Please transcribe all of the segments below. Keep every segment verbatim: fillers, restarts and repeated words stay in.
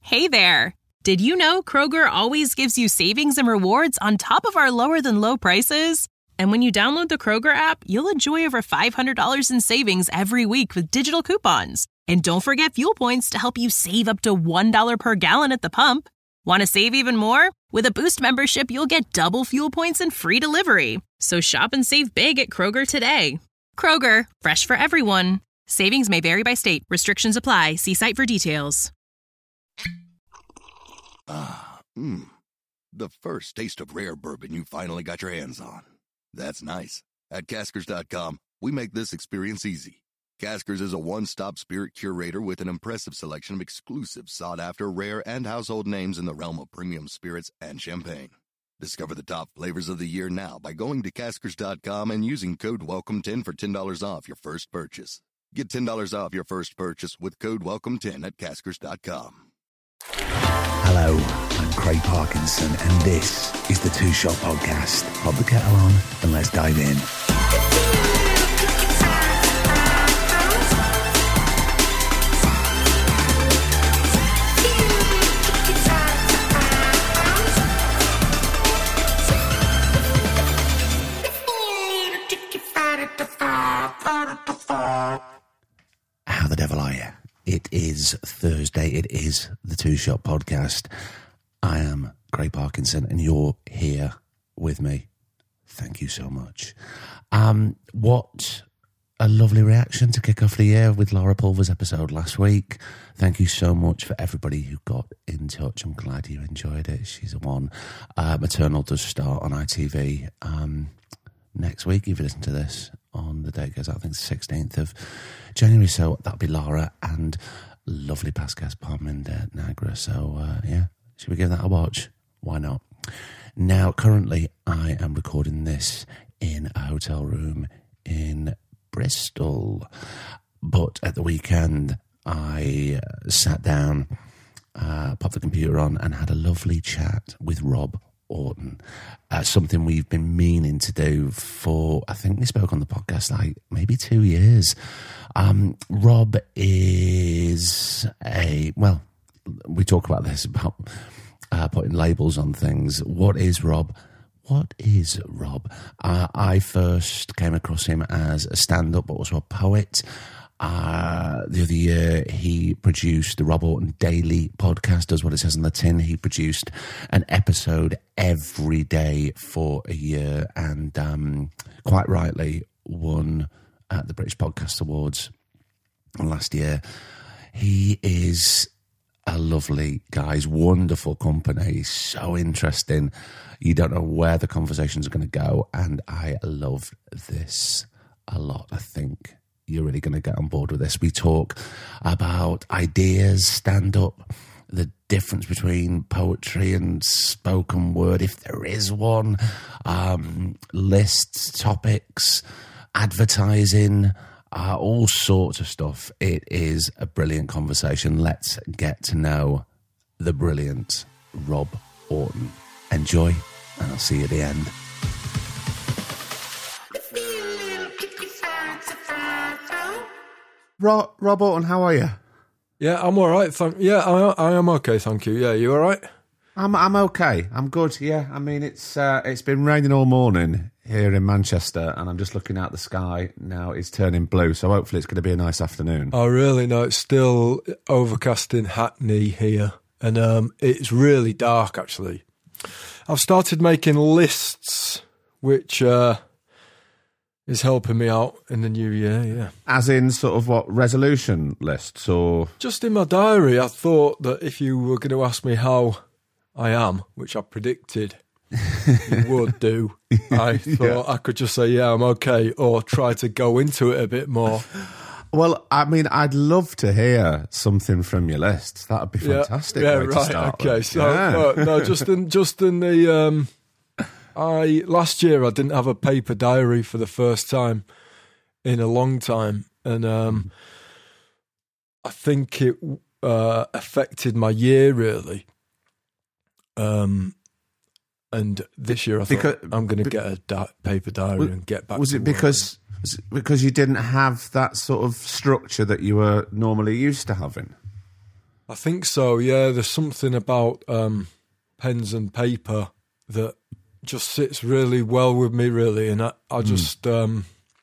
Hey there! Did you know Kroger always gives you savings and rewards on top of our lower-than-low prices? And when you download the Kroger app, you'll enjoy over five hundred dollars in savings every week with digital coupons. And don't forget fuel points to help you save up to one dollar per gallon at the pump. Want to save even more? With a Boost membership, you'll get double fuel points and free delivery. So shop and save big at Kroger today. Kroger, fresh for everyone. Savings may vary by state. Restrictions apply. See site for details. Ah, mmm. The first taste of rare bourbon you finally got your hands on. That's nice. At Caskers dot com, we make this experience easy. Caskers is a one-stop spirit curator with an impressive selection of exclusive, sought-after, rare, and household names in the realm of premium spirits and champagne. Discover the top flavors of the year now by going to Caskers dot com and using code welcome ten for ten dollars off your first purchase. Get ten dollars off your first purchase with code welcome ten at Caskers dot com. Hello, I'm Craig Parkinson, and this is the Two Shot Podcast. Pop the kettle on and let's dive in. How the devil are you? It is Thursday. It is the Two Shot Podcast. I am Craig Parkinson, and you're here with me. Thank you so much. Um, what a lovely reaction to kick off the year with Laura Pulver's episode last week. Thank you so much for everybody who got in touch. I'm glad you enjoyed it. She's a one. Uh, Maternal does start on I T V um, next week. If you listen to this on the day it goes out, I think it's the sixteenth of January, so that'll be Laura and lovely past guest Parminder Nagra. So uh, yeah, should we give that a watch? Why not? Now, currently I am recording this in a hotel room in Bristol, but at the weekend I uh, sat down, uh, popped the computer on and had a lovely chat with Rob Orton. Uh, something we've been meaning to do for, I think we spoke on the podcast like maybe two years. Um, Rob is a, well, we talk about this, about uh, putting labels on things. What is Rob? What is Rob? Uh, I first came across him as a stand-up, but also a poet. Uh, the other year, he produced the Rob Orton Daily podcast, does what it says on the tin. He produced an episode every day for a year and um, quite rightly won at the British Podcast Awards last year. He is a lovely guy. He's wonderful company. He's so interesting. You don't know where the conversations are going to go, and I love this a lot, I think. You're really going to get on board with this. We talk about ideas, stand-up, the difference between poetry and spoken word, if there is one, um, lists, topics, advertising, uh, all sorts of stuff. It is a brilliant conversation. Let's get to know the brilliant Rob Orton. Enjoy, and I'll see you at the end. Rob, Rob Orton, how are you? Yeah, I'm all right. Thank. Yeah, I, I am okay. Thank you. Yeah, you all right? I'm I'm okay. I'm good. Yeah, I mean it's uh, it's been raining all morning here in Manchester, and I'm just looking out the sky now. It's turning blue, so hopefully it's going to be a nice afternoon. Oh, really? No, it's still overcast in Hackney here, and um, it's really dark actually. I've started making lists, which. Uh, is helping me out in the new year, yeah. As in sort of what, resolution lists or? Just in my diary, I thought that if you were going to ask me how I am, which I predicted you would do, I thought yeah. I could just say, yeah, I'm okay, or try to go into it a bit more. Well, I mean, I'd love to hear something from your list. That would be fantastic. Yeah, yeah way right, to start okay. with. So, yeah. no, no, just in, just in the... Um, I last year I didn't have a paper diary for the first time in a long time, and um, I think it uh, affected my year really. Um, and this year I because, thought I'm going to get a di- paper diary was, and get back. Was to it work. because was it because you didn't have that sort of structure that you were normally used to having? I think so, yeah. There's something about um, pens and paper that just sits really well with me, really. And I, I just mm. um,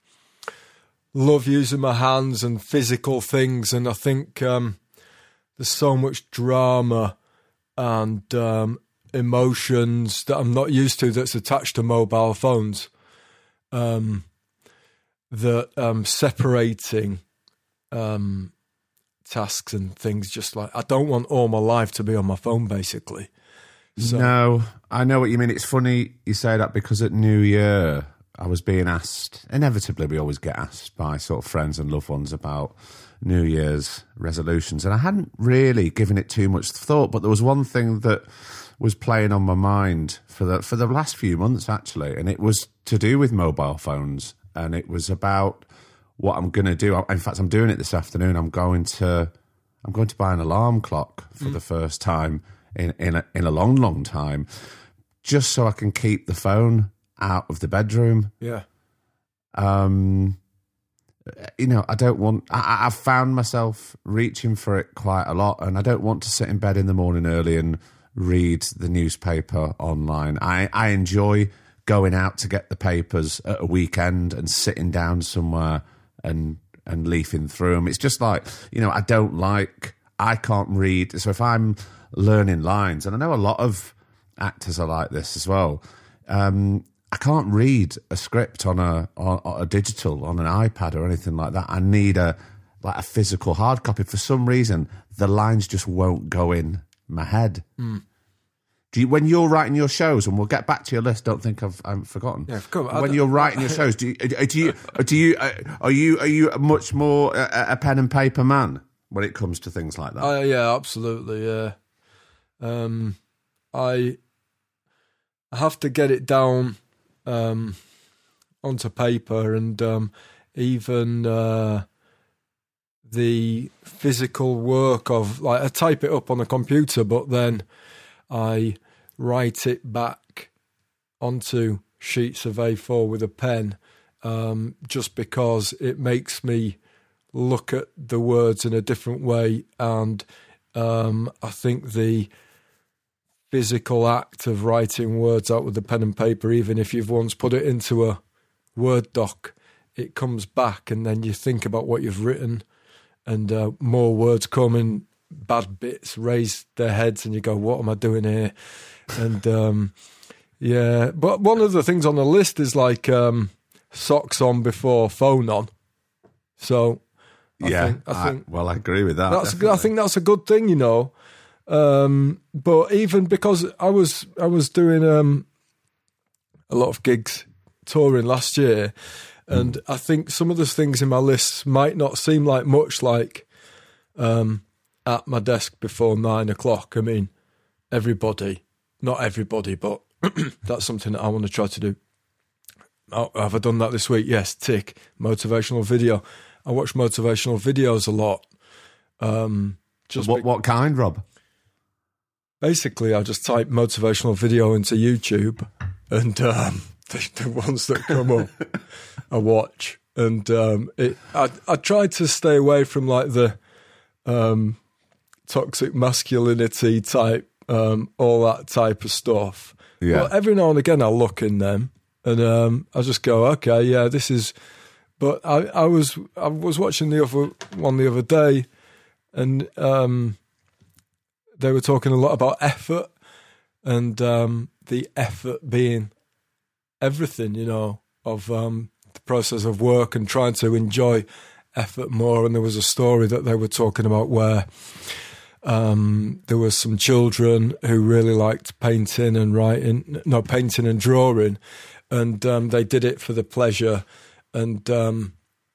love using my hands and physical things. And I think um, there's so much drama and um, emotions that I'm not used to that's attached to mobile phones. Um, that um, separating um, tasks and things, just like, I don't want all my life to be on my phone, basically. So, no, I know what you mean. It's funny you say that, because at New Year I was being asked, inevitably we always get asked by sort of friends and loved ones about New Year's resolutions, and I hadn't really given it too much thought, but there was one thing that was playing on my mind for the for the last few months, actually, and it was to do with mobile phones, and it was about what I'm going to do. In fact, I'm doing it this afternoon. I'm going to I'm going to buy an alarm clock for mm. the first time in in a, in a long, long time, just so I can keep the phone out of the bedroom. Yeah. Um. You know, I don't want... I, I've found myself reaching for it quite a lot, and I don't want to sit in bed in the morning early and read the newspaper online. I, I enjoy going out to get the papers at a weekend and sitting down somewhere and and leafing through them. It's just like, you know, I don't like... I can't read... So if I'm learning lines, and I know a lot of actors are like this as well... Um, I can't read a script on a on, on a digital, on an iPad or anything like that. I need a like a physical hard copy. For some reason, the lines just won't go in my head. Mm. Do you, when you're writing your shows, and we'll get back to your list. Don't think I've, I've forgotten. Yeah, come on. When you're writing your shows, do you do you do you are you are you much more a, a pen and paper man when it comes to things like that? Uh, yeah, absolutely. Yeah, um, I I have to get it down. Um, onto paper, and um, even uh, the physical work of, like, I type it up on a computer, but then I write it back onto sheets of A four with a pen, um, just because it makes me look at the words in a different way, and um, I think the physical act of writing words out with the pen and paper, even if you've once put it into a Word doc, it comes back, and then you think about what you've written, and uh, more words come in, bad bits raise their heads, and you go, what am I doing here? And um, yeah, but one of the things on the list is like um, socks on before phone on. So I yeah, think, I think I, well, I agree with that. That's a, I think that's a good thing, you know. Um, but even because I was I was doing um, a lot of gigs touring last year, and mm. I think some of the things in my list might not seem like much, like um, at my desk before nine o'clock. I mean, everybody, not everybody, but that's something that I want to try to do. Oh, have I done that this week? Yes, tick. Motivational video. I watch motivational videos a lot. Um, just what, be- what kind, Rob? Basically, I just type motivational video into YouTube, and um, the, the ones that come up, I watch. And um, it, I, I try to stay away from like the um, toxic masculinity type, um, all that type of stuff. Yeah. But every now and again, I'll look in them, and um, I just go, okay, yeah, this is. But I, I was I was watching the other one the other day, and. Um, They were talking a lot about effort, and um, the effort being everything, you know, of um, the process of work, and trying to enjoy effort more. And there was a story that they were talking about where um, there were some children who really liked painting and writing, no, painting and drawing, and um, they did it for the pleasure, and um,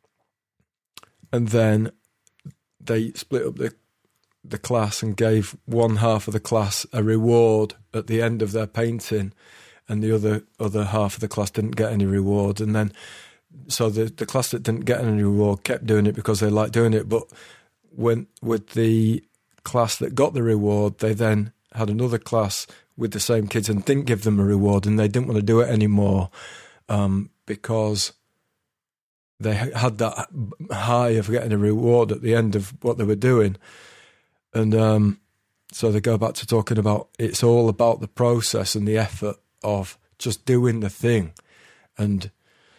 and then they split up the the class and gave one half of the class a reward at the end of their painting, and the other other half of the class didn't get any reward. And then so the the class that didn't get any reward kept doing it because they liked doing it, but when with the class that got the reward, they then had another class with the same kids and didn't give them a reward, and they didn't want to do it anymore um, because they had that high of getting a reward at the end of what they were doing. And um, so they go back to talking about it's all about the process and the effort of just doing the thing and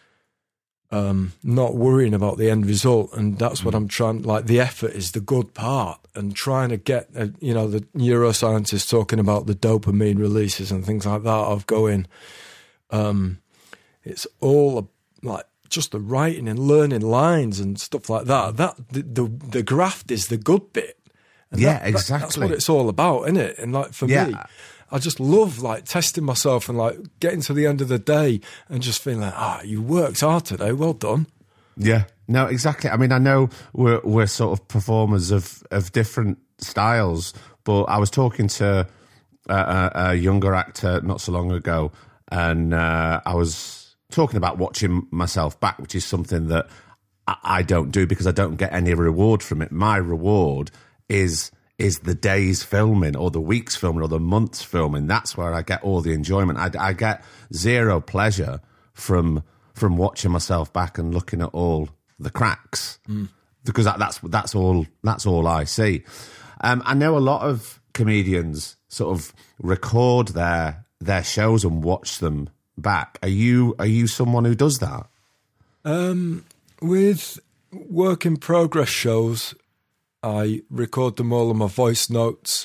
um, not worrying about the end result. And that's what I'm trying, like the effort is the good part, and trying to get, uh, you know, the neuroscientists talking about the dopamine releases and things like that of going, um, it's all like just the writing and learning lines and stuff like that. That the the, the graft is the good bit. And yeah, that, exactly. That, that's what it's all about, isn't it? And like for yeah. me, I just love like testing myself and like getting to the end of the day and just feeling like, ah, you worked hard today, well done. Yeah, no, exactly. I mean, I know we're we're sort of performers of, of different styles, but I was talking to a, a, a younger actor not so long ago, and uh, I was talking about watching myself back, which is something that I, I don't do because I don't get any reward from it. My reward is is the day's filming or the week's filming or the month's filming. That's where I get all the enjoyment. I, I get zero pleasure from from watching myself back and looking at all the cracks mm. because that, that's that's all that's all I see. Um, I know a lot of comedians sort of record their their shows and watch them back. Are you are you someone who does that? Um, with work in progress shows, I record them all on my voice notes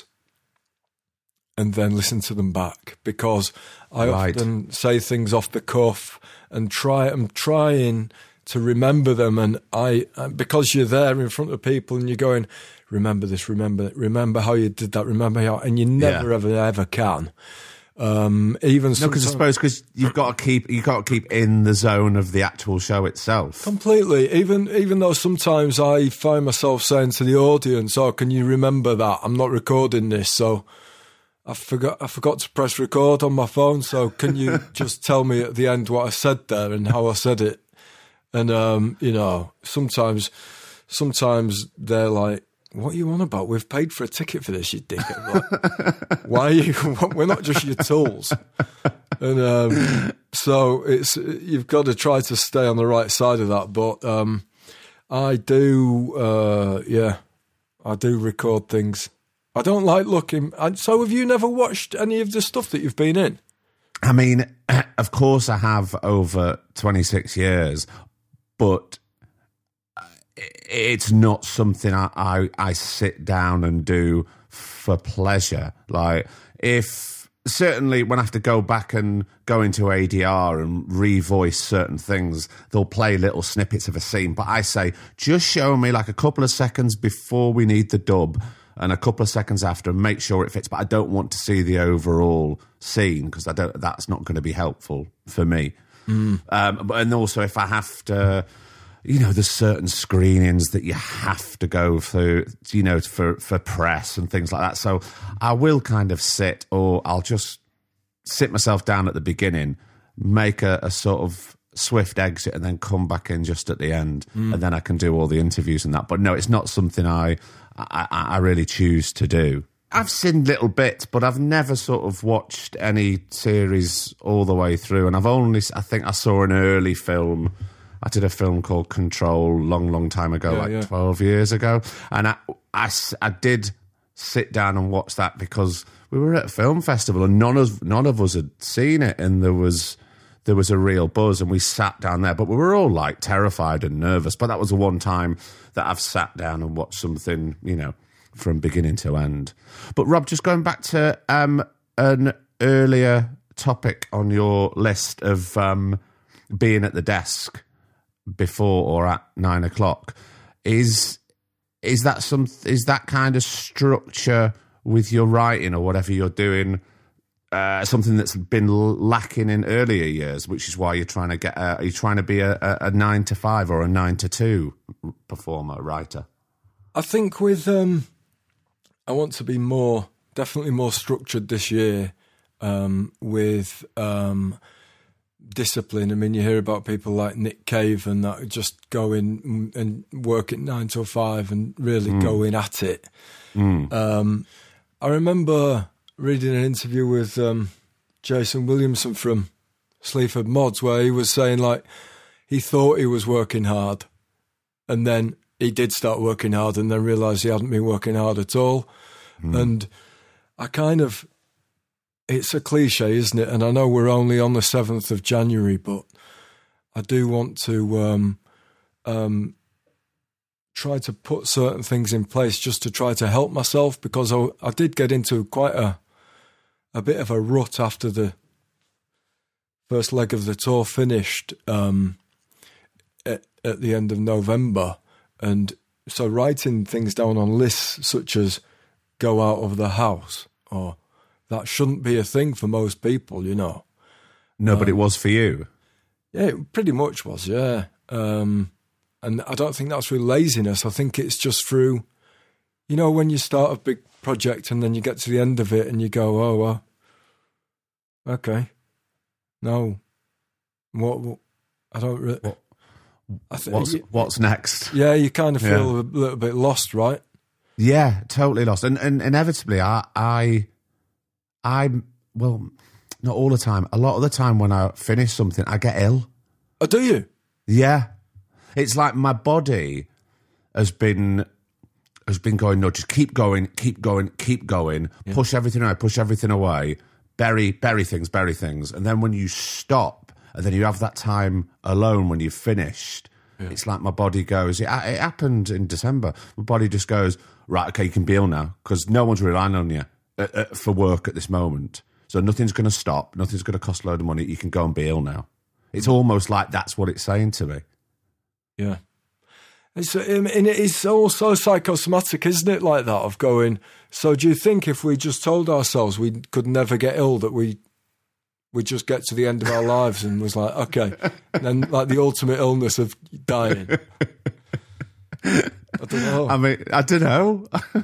and then listen to them back, because I right. often say things off the cuff and try. I'm trying to remember them, and I because you're there in front of people and you're going, remember this, remember remember how you did that, remember how, and you never yeah. ever ever can. Um, even no, because I suppose because you've got to keep you got to keep in the zone of the actual show itself. Completely. Even even though sometimes I find myself saying to the audience, "Oh, can you remember that? I'm not recording this, so I forgot I forgot to press record on my phone. So can you just tell me at the end what I said there and how I said it?" And um, you know, sometimes sometimes they're like, "What are you on about? We've paid for a ticket for this, you dickhead." Like, why are you? We're not just your tools. And um, so it's you've got to try to stay on the right side of that. But um, I do, uh, yeah, I do record things. I don't like looking. And so have you never watched any of the stuff that you've been in? I mean, of course I have over twenty-six years, but it's not something I, I, I sit down and do for pleasure. Like, if certainly when I have to go back and go into A D R and revoice certain things, they'll play little snippets of a scene. But I say, just show me like a couple of seconds before we need the dub and a couple of seconds after, and make sure it fits. But I don't want to see the overall scene because I don't. That's not going to be helpful for me. Mm. Um, and also, if I have to. You know, there's certain screenings that you have to go through, you know, for, for press and things like that. So I will kind of sit, or I'll just sit myself down at the beginning, make a, a sort of swift exit, and then come back in just at the end. Mm. And then I can do all the interviews and that. But no, it's not something I, I, I really choose to do. I've seen little bits, but I've never sort of watched any series all the way through. And I've only, I think I saw an early film. I did a film called Control long, long time ago, yeah, like yeah. twelve years ago. And I, I, I did sit down and watch that because we were at a film festival and none of none of us had seen it, and there was there was a real buzz, and we sat down there. But we were all like terrified and nervous. But that was the one time that I've sat down and watched something, you know, from beginning to end. But Rob, just going back to um, an earlier topic on your list of um, being at the desk before or at nine o'clock, is is that some is that kind of structure with your writing or whatever you're doing uh, something that's been lacking in earlier years, which is why you're trying to get a, are you trying to be a, a, a nine to five or a nine to two performer, writer? I think with um, I want to be more definitely more structured this year um, with. Um, discipline. I mean, you hear about people like Nick Cave and that just go in and work at nine till five and really mm. go in at it. Mm. Um, I remember reading an interview with um, Jason Williamson from Sleaford Mods where he was saying like he thought he was working hard and then he did start working hard and then realised he hadn't been working hard at all. Mm. And I kind of, it's a cliche, isn't it? And I know we're only on the seventh of January, but I do want to um, um, try to put certain things in place just to try to help myself, because I, I did get into quite a a bit of a rut after the first leg of the tour finished um, at, at the end of November. And so writing things down on lists such as go out of the house, or that shouldn't be a thing for most people, you know. No, um, but it was for you. Yeah, it pretty much was, yeah. Um, and I don't think that's through laziness. I think it's just through, you know, when you start a big project and then you get to the end of it and you go, oh, well, okay, no, what, what I don't really... What, I th- what's, you, what's next? Yeah, you kind of feel yeah. a little bit lost, right? Yeah, totally lost. And, and inevitably, I, I, I, well, not all the time. A lot of the time when I finish something, I get ill. Oh, do you? Yeah. It's like my body has been has been going, no, just keep going, keep going, keep going, yeah. push everything away, push everything away, bury, bury things, bury things. And then when you stop and then you have that time alone when you've finished, yeah. it's like my body goes, it, it happened in December. My body just goes, right, okay, you can be ill now, because no one's relying on you uh, uh, for work at this moment. So nothing's going to stop, nothing's going to cost a load of money, you can go and be ill now. It's almost like that's what it's saying to me. Yeah. It's, and it's also psychosomatic, isn't it, like that, of going, so do you think if we just told ourselves we could never get ill, that we we just get to the end of our lives and was like, okay, and then like the ultimate illness of dying? I don't know. I mean, I don't know.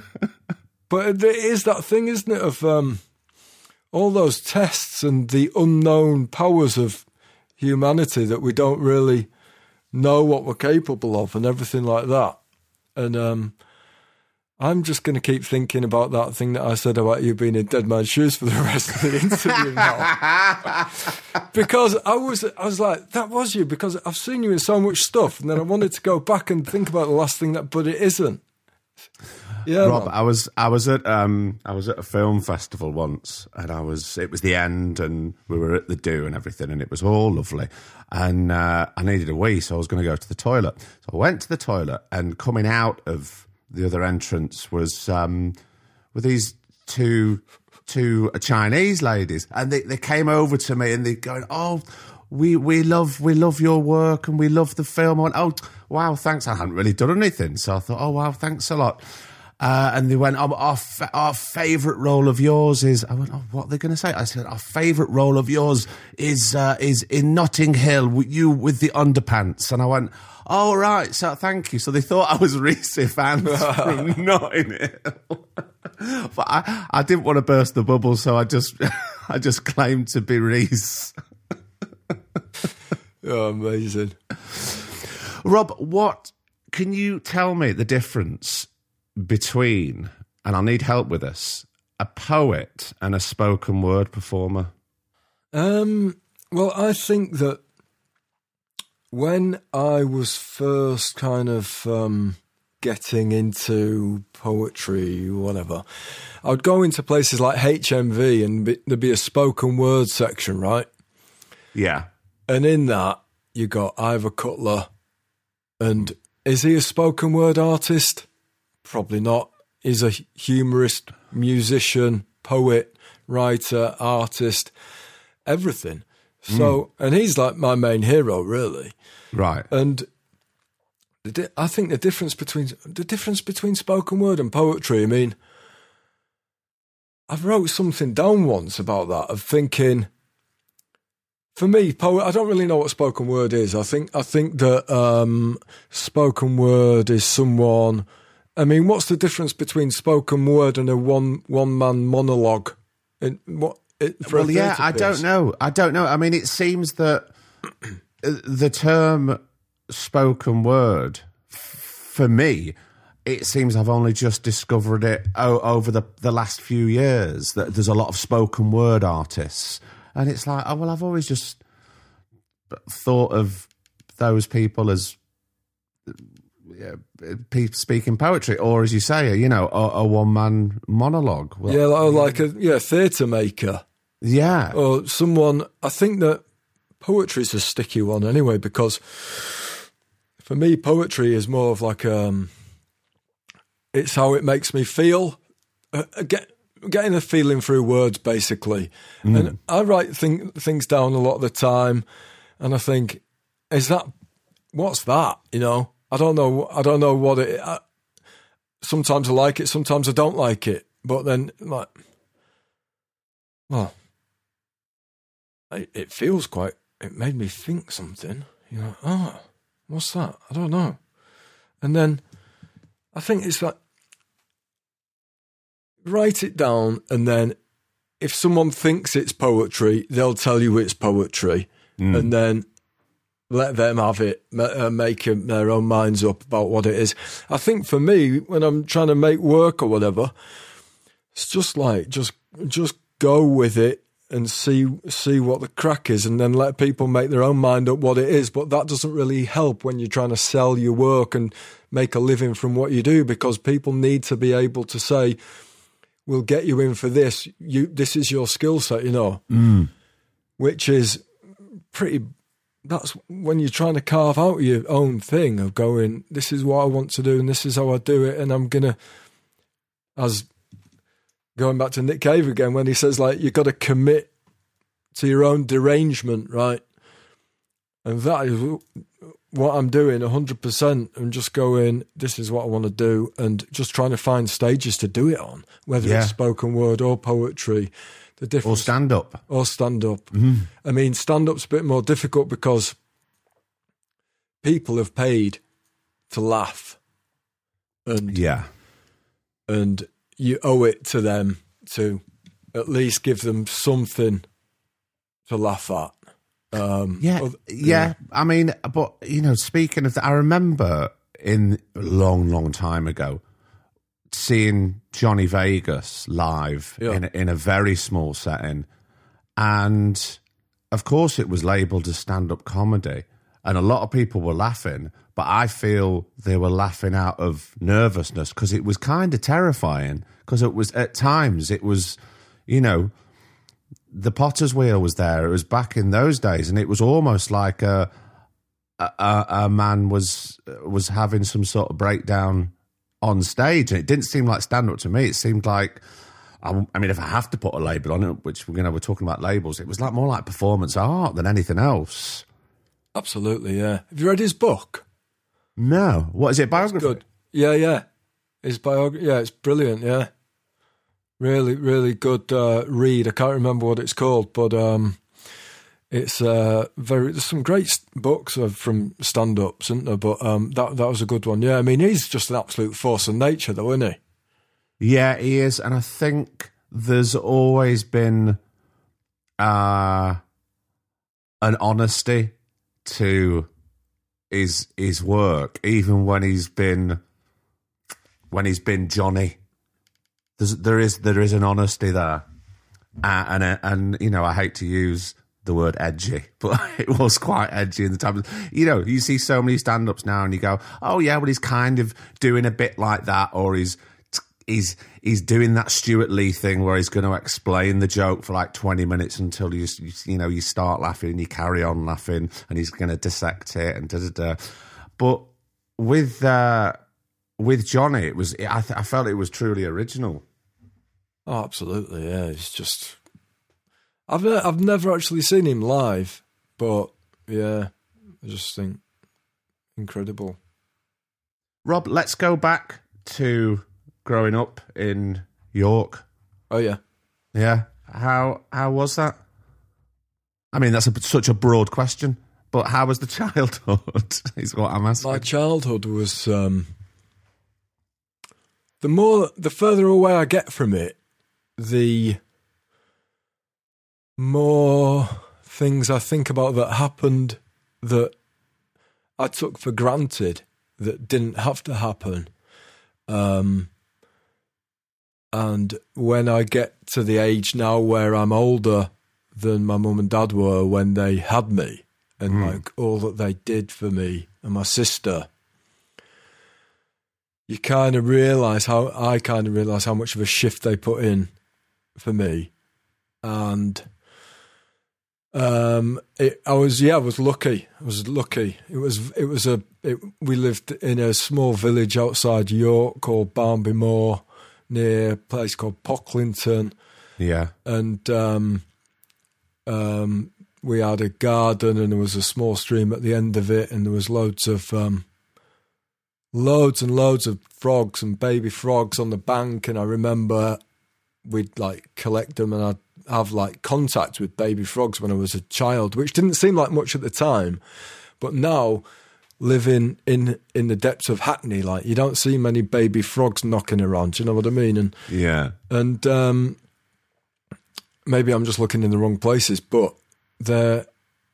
But it is that thing, isn't it, of um, all those tests and the unknown powers of humanity that we don't really know what we're capable of and everything like that. And um, I'm just going to keep thinking about that thing that I said about you being in Dead Man's Shoes for the rest of the interview now. Because I was, I was like, that was you, because I've seen you in so much stuff, and then I wanted to go back and think about the last thing that, but it isn't. Yeah, Rob, man. I was I was at um I was at a film festival once, and I was it was the end, and we were at the do and everything, and it was all lovely, and uh, I needed a wee, so I was going to go to the toilet. So I went to the toilet, and coming out of the other entrance was um were these two two Chinese ladies, and they, they came over to me and they going, oh, we we love we love your work and we love the film. I went, oh wow, thanks. I hadn't really done anything, so I thought, oh wow, thanks a lot. Uh, and they went, oh, our, fa- our favourite role of yours is... I went, oh, what are they going to say? I said, our favourite role of yours is uh, is in Notting Hill, you with the underpants. And I went, oh, right, so thank you. So they thought I was Reese Evans from Notting Hill. But I, I didn't want to burst the bubble, so I just I just claimed to be Reese. Oh, amazing. Rob, what... Can you tell me the difference between, and I'll need help with this, a poet and a spoken word performer? Um, well, I think that when I was first kind of um, getting into poetry, whatever, I would go into places like H M V and be, there'd be a spoken word section, right? Yeah. And in that, you got Ivor Cutler. And is he a spoken word artist? Probably not. He's a humorist, musician, poet, writer, artist, everything. So, mm. and he's like my main hero, really. Right. And the di- I think the difference between the difference between spoken word and poetry, I mean, I wrote something down once about that, of thinking, for me, poet, I don't really know what spoken word is. I think I think that um, spoken word is someone... I mean, what's the difference between spoken word and a one one man monologue? In, what, it, for well, yeah, I don't know. I don't know. I mean, it seems that the term spoken word, for me, it seems I've only just discovered it o- over the, the last few years, that there's a lot of spoken word artists. And it's like, oh, well, I've always just thought of those people as yeah, pe- speaking poetry, or as you say, you know, a, a one man monologue. Well, yeah, like, like a yeah theatre maker. Yeah, or someone. I think that poetry's a sticky one anyway, because for me, poetry is more of like um, it's how it makes me feel. Uh, get getting a feeling through words, basically. Mm. And I write thing, things down a lot of the time, and I think, is that what's that? You know, I don't know. I don't know what it. I, sometimes I like it, sometimes I don't like it. But then, like, well, it, it feels quite. It made me think something. You know, oh, what's that? I don't know. And then I think it's like, write it down, and then if someone thinks it's poetry, they'll tell you it's poetry, mm. and then let them have it, make their own minds up about what it is. I think for me, when I'm trying to make work or whatever, it's just like, just just go with it and see see what the crack is, and then let people make their own mind up what it is. But that doesn't really help when you're trying to sell your work and make a living from what you do, because people need to be able to say, we'll get you in for this. You, this is your skill set, you know, mm. which is pretty, that's when you're trying to carve out your own thing of going, this is what I want to do and this is how I do it. And I'm going to, as going back to Nick Cave again, when he says, like, you've got to commit to your own derangement, right? And that is what I'm doing one hundred percent. I'm just going, this is what I want to do, and just trying to find stages to do it on, whether yeah. it's spoken word or poetry. The difference, or stand-up. Or stand-up. Mm. I mean, stand-up's a bit more difficult because people have paid to laugh. And, yeah. And you owe it to them to at least give them something to laugh at. Um, yeah, yeah, yeah. I mean, but, you know, speaking of that, I remember in a long, long time ago seeing Johnny Vegas live yeah. in, a, in a very small setting. And, of course, it was labelled as stand-up comedy. And a lot of people were laughing, but I feel they were laughing out of nervousness because it was kind of terrifying, because it was, at times, it was, you know, the Potter's Wheel was there. It was back in those days, and it was almost like a a, a man was was having some sort of breakdown on stage, and it didn't seem like stand-up to me. It seemed like, I, I mean, if I have to put a label on it, which you know we're talking about labels, it was like more like performance art than anything else. Absolutely, yeah. Have you read his book? No. What is it? Biography? Good. Yeah, yeah. His biography. Yeah, it's brilliant. Yeah. Really, really good uh, read. I can't remember what it's called, but um, it's uh, very. There's some great books of, from stand-ups, isn't there? But um, that that was a good one. Yeah, I mean, he's just an absolute force of nature, though, isn't he? Yeah, he is, and I think there's always been uh, an honesty to his his work, even when he's been when he's been Johnny. There's, there is there is an honesty there, uh, and uh, and you know I hate to use the word edgy, but it was quite edgy in the time. You know, you see so many stand-ups now, and you go, "Oh yeah, well he's kind of doing a bit like that," or he's he's he's doing that Stuart Lee thing where he's going to explain the joke for like twenty minutes until you you know you start laughing and you carry on laughing, and he's going to dissect it and da da da. But with uh, with Johnny, it was I, th- I felt it was truly original. Oh, absolutely, yeah. It's just I've ne- I've never actually seen him live, but yeah, I just think incredible. Rob, let's go back to growing up in York. Oh yeah, yeah. How how was that? I mean, that's a, such a broad question, but how was the childhood? Is what I'm asking. My childhood was um, the more the further away I get from it, the more things I think about that happened that I took for granted that didn't have to happen. Um, and when I get to the age now where I'm older than my mum and dad were when they had me, and mm. like all that they did for me and my sister, you kind of realise how, I kind of realise how much of a shift they put in for me. And um, it, I was, yeah, I was lucky. I was lucky. It was, it was a, it, we lived in a small village outside York called Barnby Moor, near a place called Pocklington. Yeah. And um, um, we had a garden, and there was a small stream at the end of it, and there was loads of, um, loads and loads of frogs and baby frogs on the bank. And I remember we'd like collect them, and I'd have like contact with baby frogs when I was a child, which didn't seem like much at the time. But now, living in, in the depths of Hackney, like you don't see many baby frogs knocking around. Do you know what I mean? And yeah. And um, maybe I'm just looking in the wrong places, but there,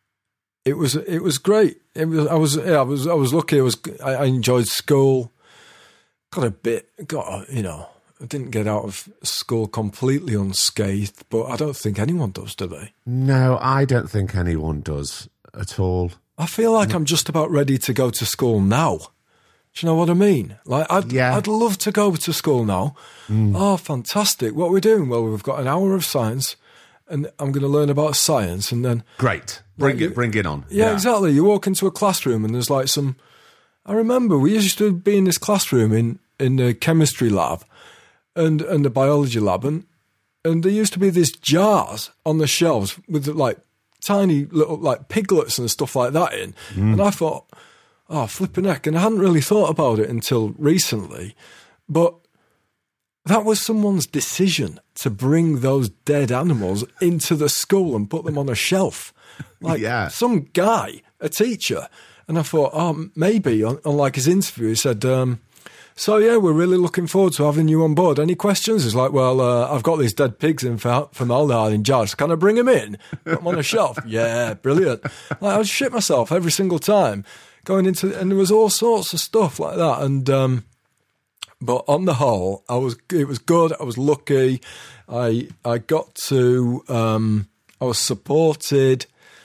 it was it was great. It was I was yeah, I was I was lucky. I was I, I enjoyed school. Got a bit got a, you know. I didn't get out of school completely unscathed, but I don't think anyone does, do they? No, I don't think anyone does at all. I feel like I'm just about ready to go to school now. Do you know what I mean? Like, I'd, yeah. I'd love to go to school now. Mm. Oh, fantastic. What are we doing? Well, we've got an hour of science, and I'm going to learn about science, and then... Great. Bring like, it, bring it on. Yeah, yeah, exactly. You walk into a classroom, and there's like some... I remember we used to be in this classroom in, in the chemistry lab, and, and the biology lab, and, and there used to be these jars on the shelves with like tiny little like piglets and stuff like that in. Mm. And I thought, oh, flipping heck. And I hadn't really thought about it until recently. But that was someone's decision to bring those dead animals into the school and put them on a shelf. Like yeah. some guy, a teacher. And I thought, oh, maybe on, on like his interview, he said, um, so, yeah, we're really looking forward to having you on board. Any questions? It's like, well, uh, I've got these dead pigs in formaldehyde in jars. Can I bring them in? Put them on a shelf? Yeah, brilliant. Like, I would shit myself every single time going into, and there was all sorts of stuff like that. And, um, but on the whole, I was, it was good. I was lucky. I, I got to, um, I was supported.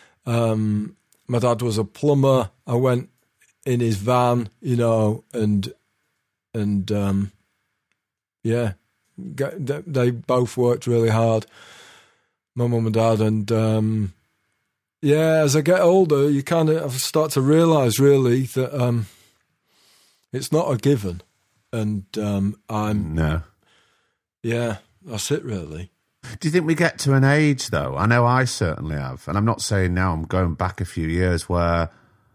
Um, my dad was a plumber. I went in his van, you know, and, And, um, yeah, they both worked really hard, my mum and dad. And, um, yeah, as I get older, you kind of start to realise, really, that um, it's not a given. And um, I'm... No. Yeah, that's it, really. Do you think we get to an age, though? I know I certainly have. And I'm not saying now, I'm going back a few years where...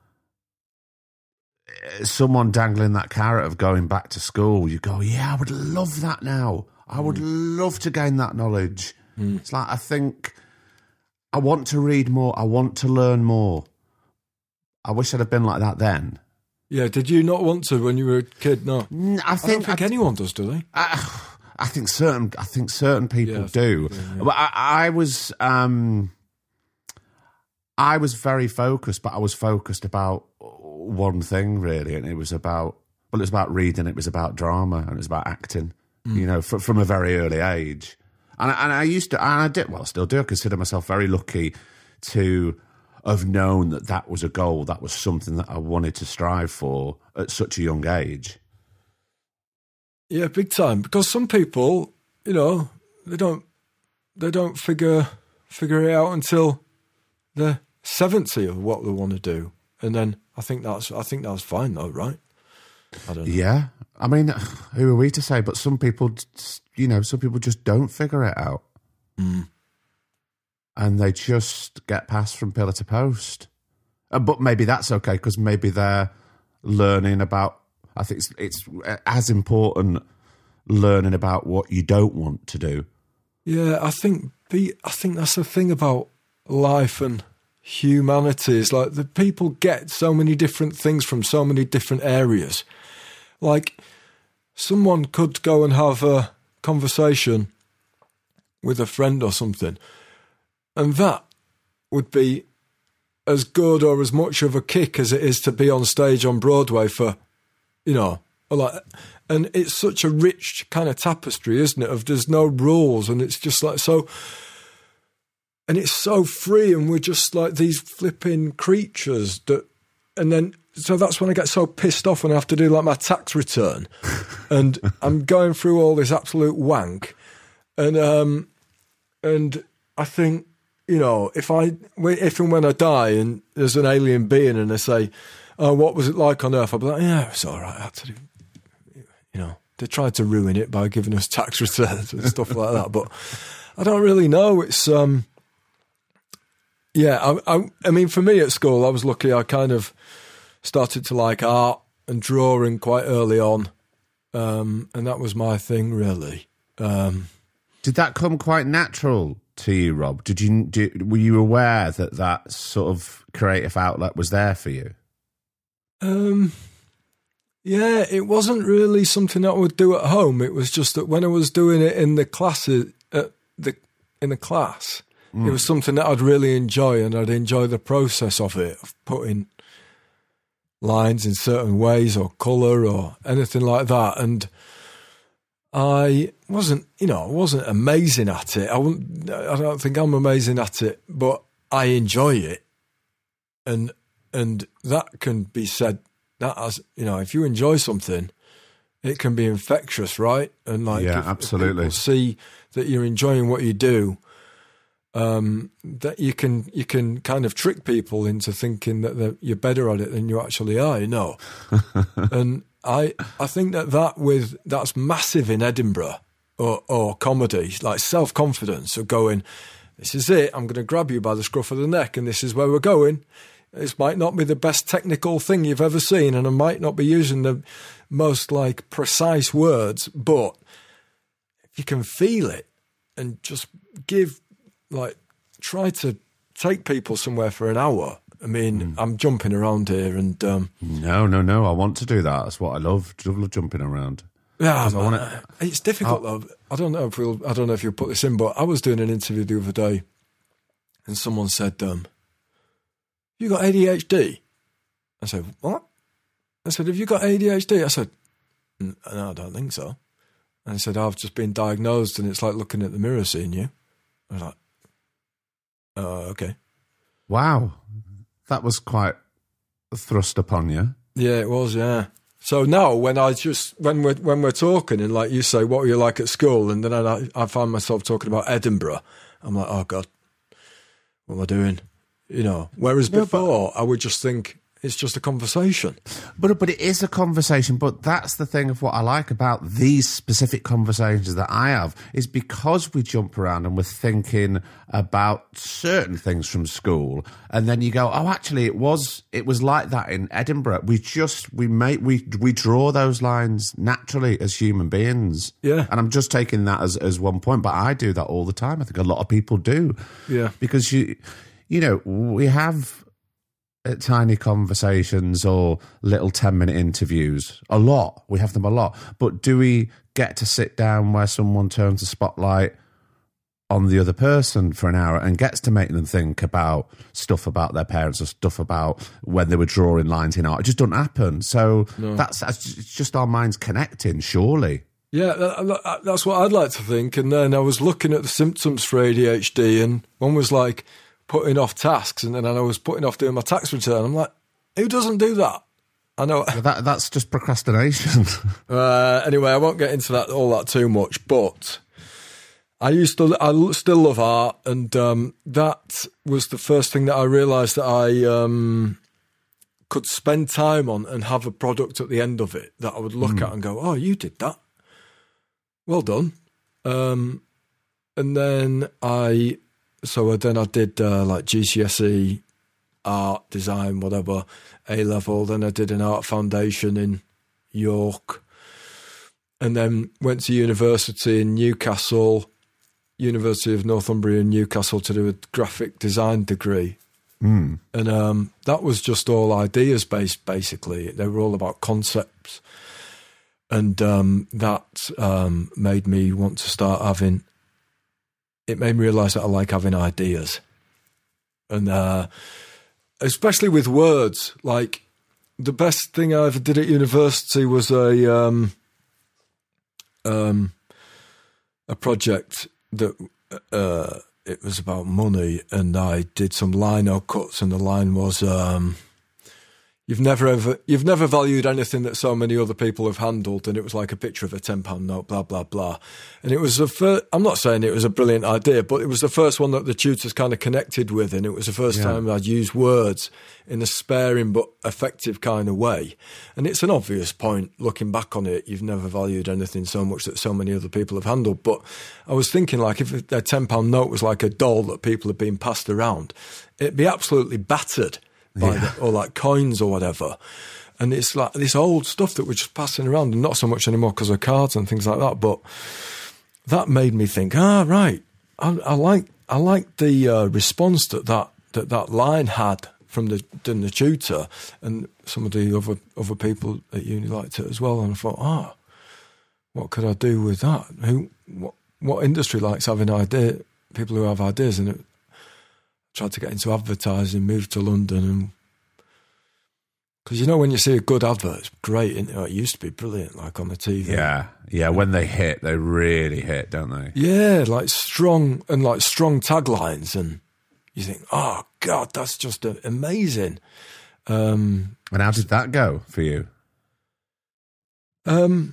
someone dangling that carrot of going back to school, you go, yeah, I would love that now. I would mm. love to gain that knowledge. Mm. It's like, I think I want to read more. I want to learn more. I wish I'd have been like that then. Yeah, did you not want to when you were a kid? No. I, think, I don't think I, anyone does, do they? I, I think certain I think certain people yeah, do. Yeah, yeah. But I, I was... Um, I was very focused, but I was focused about one thing, really, and it was about, well, it was about reading, it was about drama, and it was about acting, mm. you know, from, from a very early age. And, and I used to, and I did, well, I still do, I consider myself very lucky to have known that that was a goal, that was something that I wanted to strive for at such a young age. Yeah, big time, because some people, you know, they don't, they don't figure, figure it out until they're seventy of what they want to do. And then I think that's I think that's fine though, right? I don't know. Yeah. I mean, who are we to say? But some people, you know, some people just don't figure it out. Mm. And they just get passed from pillar to post. Uh, but maybe that's okay, because maybe they're learning about, I think it's, it's as important learning about what you don't want to do. Yeah, I think be, I think that's the thing about life and humanity is like the people get so many different things from so many different areas. Like someone could go and have a conversation with a friend or something, and that would be as good or as much of a kick as it is to be on stage on Broadway for, you know, like, and it's such a rich kind of tapestry, isn't it? Of there's no rules, and it's just like so. And it's so free, and we're just like these flipping creatures that, and then so that's when I get so pissed off when I have to do like my tax return, and I'm going through all this absolute wank, and um, and I think, you know, if I if and when I die and there's an alien being and they say, "Oh, what was it like on Earth?" I'll be like, "Yeah, it's all right. I had to do," you know. They tried to ruin it by giving us tax returns and stuff like that, but I don't really know. It's um, yeah. I, I I mean, for me at school, I was lucky. I kind of started to like art and drawing quite early on, um, and that was my thing, really. Um, Did that come quite natural to you, Rob? Did you did, were you aware that that sort of creative outlet was there for you? Um, yeah, it wasn't really something that I would do at home. It was just that when I was doing it in the classes, at the in the class, mm. it was something that I'd really enjoy, and I'd enjoy the process of it, of putting lines in certain ways or colour or anything like that. And I wasn't, you know, I wasn't amazing at it. I wouldn't, I don't think I'm amazing at it, but I enjoy it. And and that can be said, that as, you know, if you enjoy something, it can be infectious, right? And like, yeah, if, absolutely. if people see that you're enjoying what you do, um, that you can you can kind of trick people into thinking that you're better at it than you actually are, you know. And I I think that that with that's massive in Edinburgh or or comedy, like self confidence of going, this is it. I'm going to grab you by the scruff of the neck, and this is where we're going. This might not be the best technical thing you've ever seen, and I might not be using the most like precise words, but if you can feel it and just give. Like, try to take people somewhere for an hour. I mean, mm. I'm jumping around here, and um, no, no, no. I want to do that. That's what I love. I love jumping around. Yeah, I wanna, it's difficult I'll, though. I don't know if we'll. I don't know if you'll put this in, but I was doing an interview the other day, and someone said, um, "You got A D H D?" I said, "What?" I said, "Have you got A D H D?" I said, "No, I don't think so." And I said, "I've just been diagnosed, and it's like looking at the mirror, seeing you." I was like, "Oh, okay." Wow. That was quite a thrust upon you. Yeah, it was, yeah. So now when I just, when we're, when we're talking and like you say, what were you like at school? And then I, I find myself talking about Edinburgh. I'm like, oh God, what am I doing? You know, whereas no, before I would just think it's just a conversation. But but it is a conversation. But that's the thing of what I like about these specific conversations that I have is because we jump around and we're thinking about certain things from school, and then you go, oh, actually, it was it was like that in Edinburgh. We just we make we we draw those lines naturally as human beings. Yeah, and I'm just taking that as as one point, but I do that all the time. I think a lot of people do. Yeah, because you you know we have. Tiny conversations or little ten-minute interviews. A lot. We have them a lot. But do we get to sit down where someone turns the spotlight on the other person for an hour and gets to make them think about stuff about their parents or stuff about when they were drawing lines in art? It just doesn't happen. So no. that's, that's it's just our minds connecting, surely. Yeah, that, that's what I'd like to think. And then I was looking at the symptoms for A D H D, and one was like, putting off tasks, and then I was putting off doing my tax return. I'm like, who doesn't do that? I know well, that that's just procrastination. uh, anyway, I won't get into that all that too much, but I used to, I still love art, and um, that was the first thing that I realised that I um, could spend time on and have a product at the end of it that I would look mm. at and go, "Oh, you did that. Well done." Um, and then I. So then I did uh, like G C S E, art, design, whatever, A-level. Then I did an art foundation in York. And then went to university in Newcastle, University of Northumbria in Newcastle to do a graphic design degree. Mm. And um, that was just all ideas-based, basically. They were all about concepts. And um, that um, made me want to start having... It made me realise that I like having ideas. And uh, especially with words, like the best thing I ever did at university was a um, um, a project that uh, it was about money, and I did some lino cuts, and the line was, um, You've never ever, you've never valued anything that so many other people have handled, and it was like a picture of a ten pound note, blah blah blah. And it was the first. I'm not saying it was a brilliant idea, but it was the first one that the tutors kind of connected with, and it was the first yeah. time I'd used words in a sparing but effective kind of way. And it's an obvious point looking back on it. You've never valued anything so much that so many other people have handled. But I was thinking, like, if a ten pound note was like a doll that people had been passed around, it'd be absolutely battered. By yeah. the, or like coins or whatever. And it's like this old stuff that we're just passing around, and not so much anymore because of cards and things like that. But that made me think, ah, right. I, I like I like the uh, response that that, that that line had from the, from the tutor, and some of the other other people at uni liked it as well. And I thought, ah, what could I do with that? Who, what, what industry likes having idea? People who have ideas, and it, tried to get into advertising, moved to London, and because you know when you see a good advert, it's great. Isn't it? It used to be brilliant, like on the T V. Yeah, yeah. When they hit, they really hit, don't they? Yeah, like strong and like strong taglines, and you think, oh God, that's just amazing. Um, and how did that go for you? Um,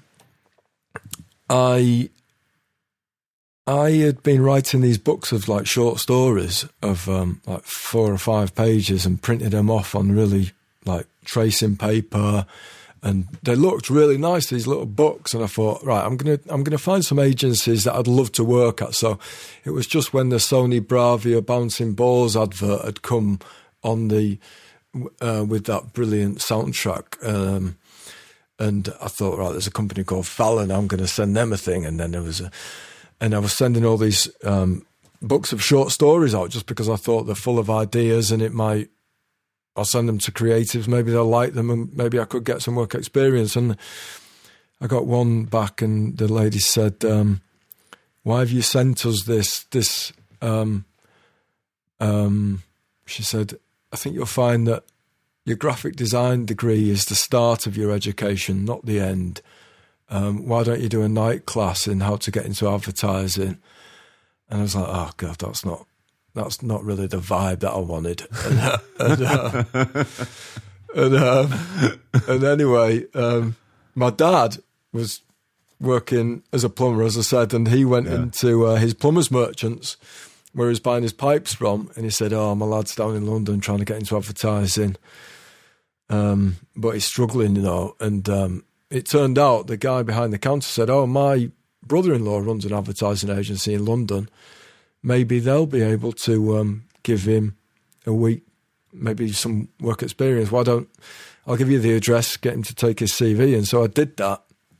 I. I had been writing these books of like short stories of um, like four or five pages and printed them off on really like tracing paper, and they looked really nice, these little books. And I thought, right, I'm gonna I'm gonna find some agencies that I'd love to work at. So it was just when the Sony Bravia bouncing balls advert had come on the uh, with that brilliant soundtrack. Um, and I thought, right, there's a company called Fallon. I'm going to send them a thing, and then there was a. And I was sending all these um, books of short stories out just because I thought they're full of ideas, and it might, I'll send them to creatives, maybe they'll like them, and maybe I could get some work experience. And I got one back, and the lady said, um, why have you sent us this, this, um, um, she said, I think you'll find that your graphic design degree is the start of your education, not the end. Um, why don't you do a night class in how to get into advertising? And I was like, oh God, that's not that's not really the vibe that I wanted. And, uh, and, uh, and, um, and anyway, um, my dad was working as a plumber, as I said, and he went yeah. into uh, his plumber's merchants where he was buying his pipes from, and he said, oh, my lad's down in London trying to get into advertising, um, but he's struggling, you know, and um, it turned out the guy behind the counter said, oh, my brother-in-law runs an advertising agency in London. Maybe they'll be able to um, give him a week, maybe some work experience. Why don't, I'll give you the address, get him to take his C V. And so I did that.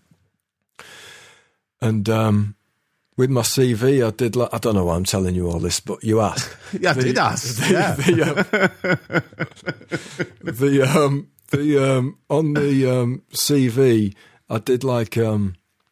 And um, with my C V, I did, like, I don't know why I'm telling you all this, but you asked. yeah, I the, did ask. The, yeah. The, um, the, um, The um, on the um, C V, I did like um,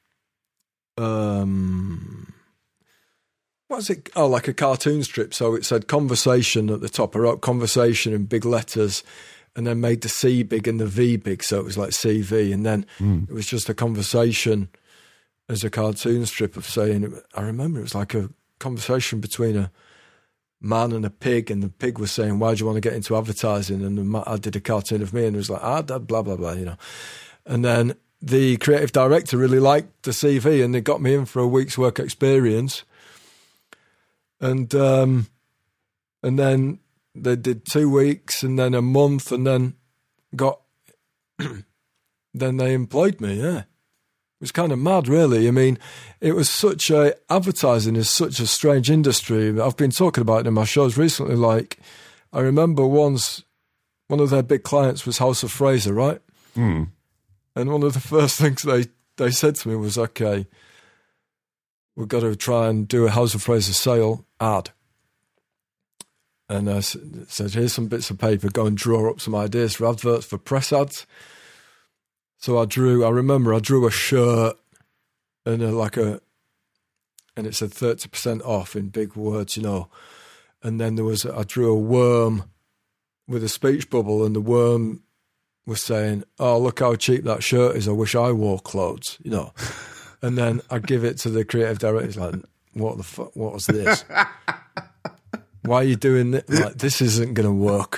um, what's it? Oh, like a cartoon strip. So it said "conversation" at the top. I wrote "conversation" in big letters, and then made the C big and the V big, so it was like C V. And then mm. it was just a conversation as a cartoon strip of saying. I remember it was like a conversation between a man and a pig, and the pig was saying, why do you want to get into advertising? And the, I did a cartoon of me, and it was like, ah, blah, blah, blah, you know. And then the creative director really liked the C V, and they got me in for a week's work experience. And um, and then they did two weeks, and then a month, and then got, then they employed me, yeah. It was kind of mad, really. I mean, it was such a, advertising is such a strange industry. I've been talking about it in my shows recently. Like, I remember once, one of their big clients was House of Fraser, right? Mm. And one of the first things they, they said to me was, okay, we've got to try and do a House of Fraser sale ad. And I said, here's some bits of paper, go and draw up some ideas for adverts, for press ads. So I drew, I remember I drew a shirt and a, like a, and it said thirty percent off in big words, you know. And then there was, I drew a worm with a speech bubble, and the worm was saying, oh, look how cheap that shirt is. I wish I wore clothes, you know. And then I give it to the creative director. He's like, what the fuck, what was this? Why are you doing this? Like, this isn't going to work.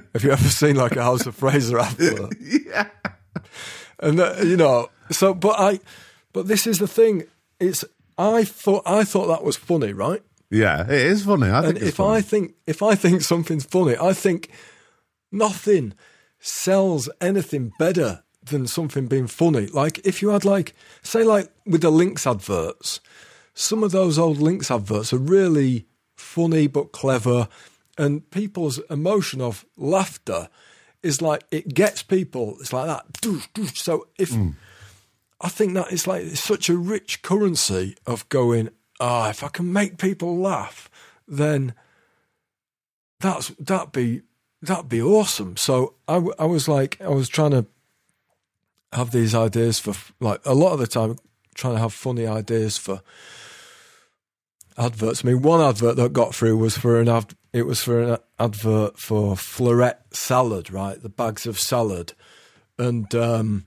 Have you ever seen like a House of Fraser advert? Yeah. And uh, you know, so but I, but this is the thing. It's I thought I thought that was funny, right? Yeah, it is funny. I think And it's if funny. I think if I think something's funny, I think nothing sells anything better than something being funny. Like if you had like, say like with the Lynx adverts, some of those old Lynx adverts are really funny but clever, and people's emotion of laughter is like, it gets people, it's like that. So if, mm. I think that it's like, it's such a rich currency of going, ah, oh, if I can make people laugh, then that's, that'd be, that'd be awesome. So I, I was like, I was trying to have these ideas for, like, a lot of the time, trying to have funny ideas for adverts. I mean, one advert that got through was for an ad, it was for an advert for Floret salad, right? The bags of salad. And um,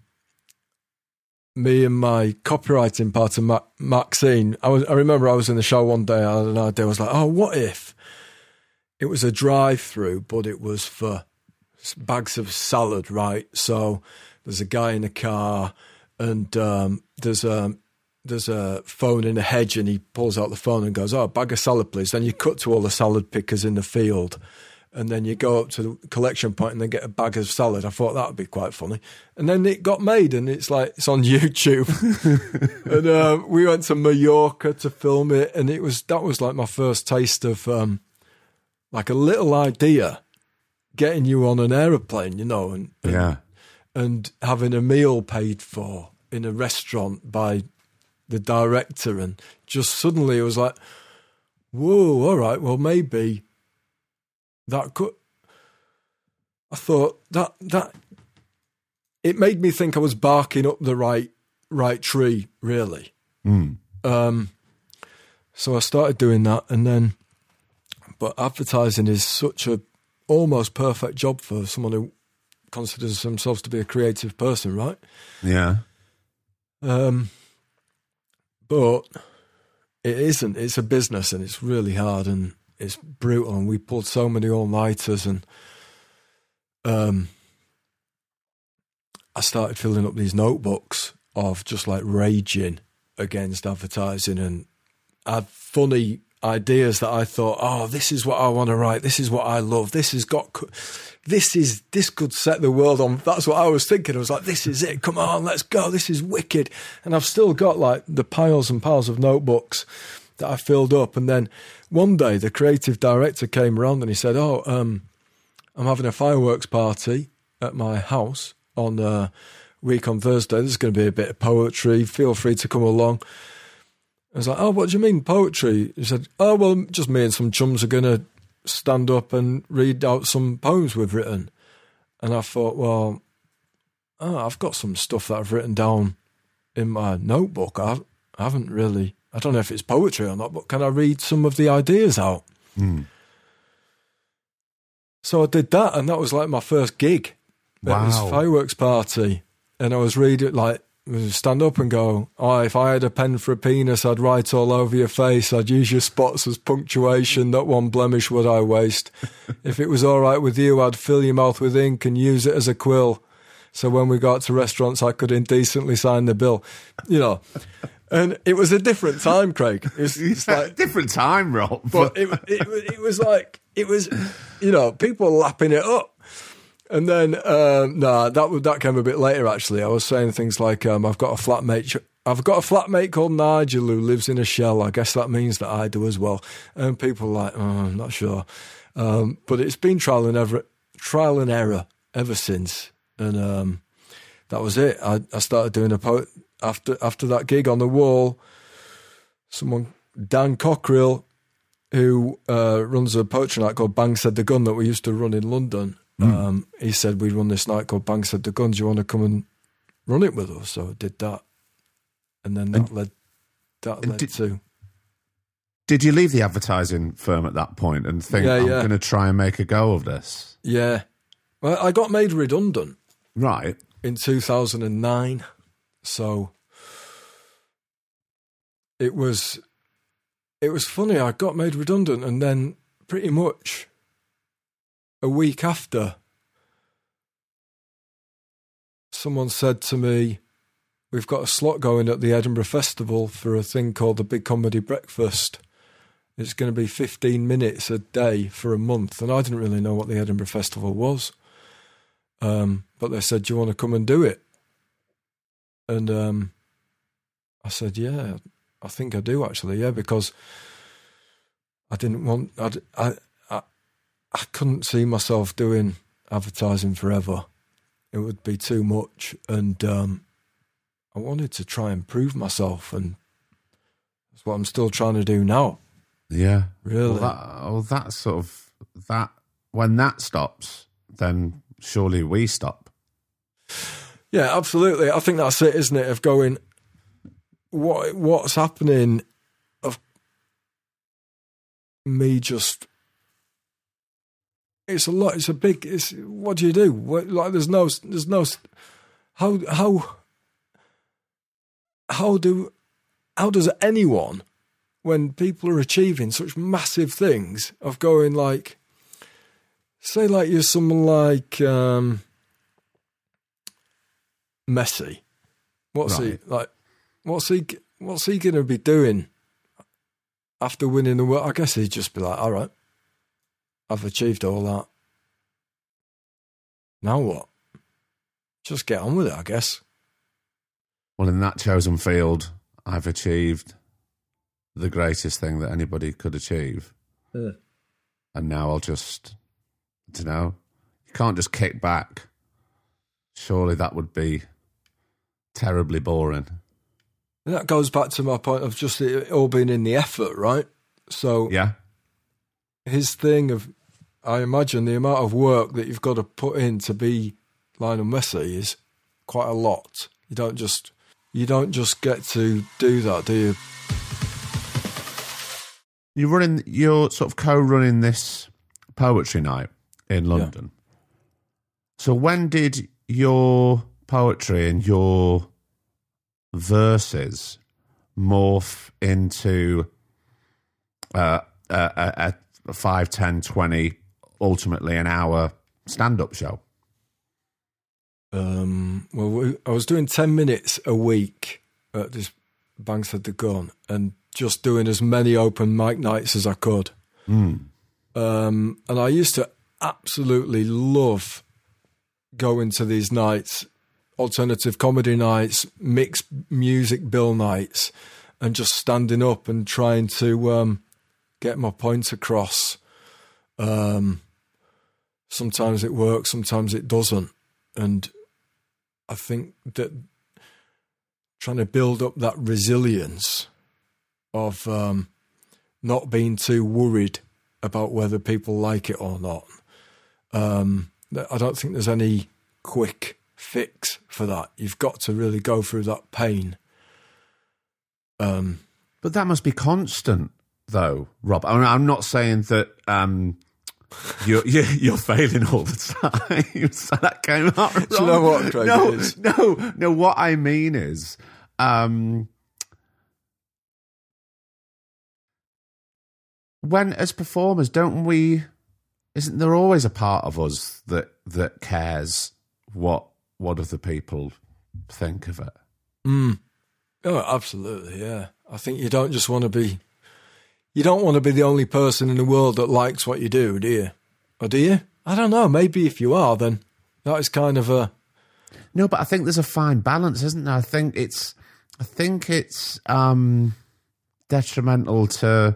me and my copywriting partner, Ma- Maxine, I was, I remember I was in the show one day, I had an idea, I was like, oh, what if it was a drive-through, but it was for bags of salad, right? So there's a guy in a car, and um, there's a there's a phone in a hedge, and he pulls out the phone and goes, "Oh, bag of salad, please." Then you cut to all the salad pickers in the field, and then you go up to the collection point and then get a bag of salad. I thought that would be quite funny, and then it got made, and it's like it's on YouTube. And uh, we went to Mallorca to film it, and it was that was like my first taste of um, like a little idea getting you on an aeroplane, you know, and, and yeah. and having a meal paid for in a restaurant by the director, and just suddenly it was like, whoa, all right, well, maybe that could... I thought that, that it made me think I was barking up the right right tree, really. Mm. Um, so I started doing that, and then, but advertising is such a almost perfect job for someone who considers themselves to be a creative person, right? Yeah. Um, but it isn't. It's a business, and it's really hard, and it's brutal. And we pulled so many all-nighters, and um, I started filling up these notebooks of just like raging against advertising, and I had funny ideas that I thought, oh, this is what I want to write. This is what I love. This has got, this is, this could set the world on. That's what I was thinking. I was like, this is it. Come on, let's go. This is wicked. And I've still got like the piles and piles of notebooks that I filled up. And then one day the creative director came around and he said, oh, um, I'm having a fireworks party at my house on a week on Thursday. There's going to be a bit of poetry. Feel free to come along. I was like, oh, what do you mean poetry? He said, oh, well, just me and some chums are going to stand up and read out some poems we've written. And I thought, well, oh, I've got some stuff that I've written down in my notebook. I haven't really, I don't know if it's poetry or not, but can I read some of the ideas out? Mm. So I did that, and that was like my first gig. Wow. It was a fireworks party, and I was reading, like, stand up and go, oh, if I had a pen for a penis, I'd write all over your face. I'd use your spots as punctuation. Not one blemish would I waste. If it was all right with you, I'd fill your mouth with ink and use it as a quill. So when we got to restaurants, I could indecently sign the bill. You know, and it was a different time, Craig. It was, it's like different time, Rob. But it, it, it was like, it was, you know, people lapping it up. And then, um, no, that that came a bit later, actually. I was saying things like, um, I've got a flatmate, I've got a flatmate called Nigel who lives in a shell. I guess that means that I do as well. And people are like, oh, I'm not sure. Um, but it's been trial and ever, trial and error ever since. And um, that was it. I, I started doing a poet after after that gig on the wall. Someone, Dan Cockerill, who uh, runs a poetry night called Bang Said the Gun that we used to run in London. Um, he said, we run this night called Bang Said the Gun. Do you want to come and run it with us? So I did that. And then that and, led, that led did, to... Did you leave the advertising firm at that point and think, yeah, I'm yeah. going to try and make a go of this? Yeah. Well, I got made redundant. Right. In two thousand nine. So it was, it was funny. I got made redundant, and then pretty much a week after, someone said to me, we've got a slot going at the Edinburgh Festival for a thing called the Big Comedy Breakfast. It's going to be fifteen minutes a day for a month. And I didn't really know what the Edinburgh Festival was. Um, but they said, do you want to come and do it? And um, I said, yeah, I think I do actually, yeah, because I didn't want, I'd, I, I, I couldn't see myself doing advertising forever. It would be too much. And um, I wanted to try and prove myself, and that's what I'm still trying to do now. Yeah. Really? Well, that, well, that sort of, that, when that stops, then surely we stop. Yeah, absolutely. I think that's it, isn't it? Of going, what what's happening? Of me just, it's a lot. It's a big. It's what do you do? What, like, there's no, there's no. How how how do how does anyone, when people are achieving such massive things, of going like, say, like you're someone like. Um, Messi, what's right. he like? What's he? What's he going to be doing after winning the world? I guess he'd just be like, "All right, I've achieved all that. Now what? Just get on with it, I guess." Well, in that chosen field, I've achieved the greatest thing that anybody could achieve, yeah. And now I'll just, I don't know. You can't just kick back. Surely that would be terribly boring. And that goes back to my point of just it all being in the effort, right? So yeah, his thing of, I imagine the amount of work that you've got to put in to be Lionel Messi is quite a lot. You don't just you don't just get to do that, do you? You're running. You're sort of co-running this poetry night in London. Yeah. So when did your poetry and your verses morph into uh, a, a five, ten, twenty, ultimately an hour stand-up show? Um, well, we, I was doing ten minutes a week at this Bankshead the Gun and just doing as many open mic nights as I could. Mm. Um, and I used to absolutely love going to these nights, alternative comedy nights, mixed music bill nights, and just standing up and trying to um, get my point across. Um, sometimes it works, sometimes it doesn't. And I think that trying to build up that resilience of um, not being too worried about whether people like it or not. Um, I don't think there's any quick fix for that. You've got to really go through that pain. Um, but that must be constant, though, Rob. I mean, I'm not saying that um, you're, you're you're failing all the time. So that came out wrong. Do you know what, Craig? No, it is? no, no. What I mean is, um, when as performers, don't we? Isn't there always a part of us that that cares what what other people think of it? Mm. Oh, absolutely, yeah. I think you don't just want to be, you don't want to be the only person in the world that likes what you do, do you? Or do you? I don't know. Maybe if you are, then that is kind of a... No, but I think there's a fine balance, isn't there? I think it's, I think it's um, detrimental to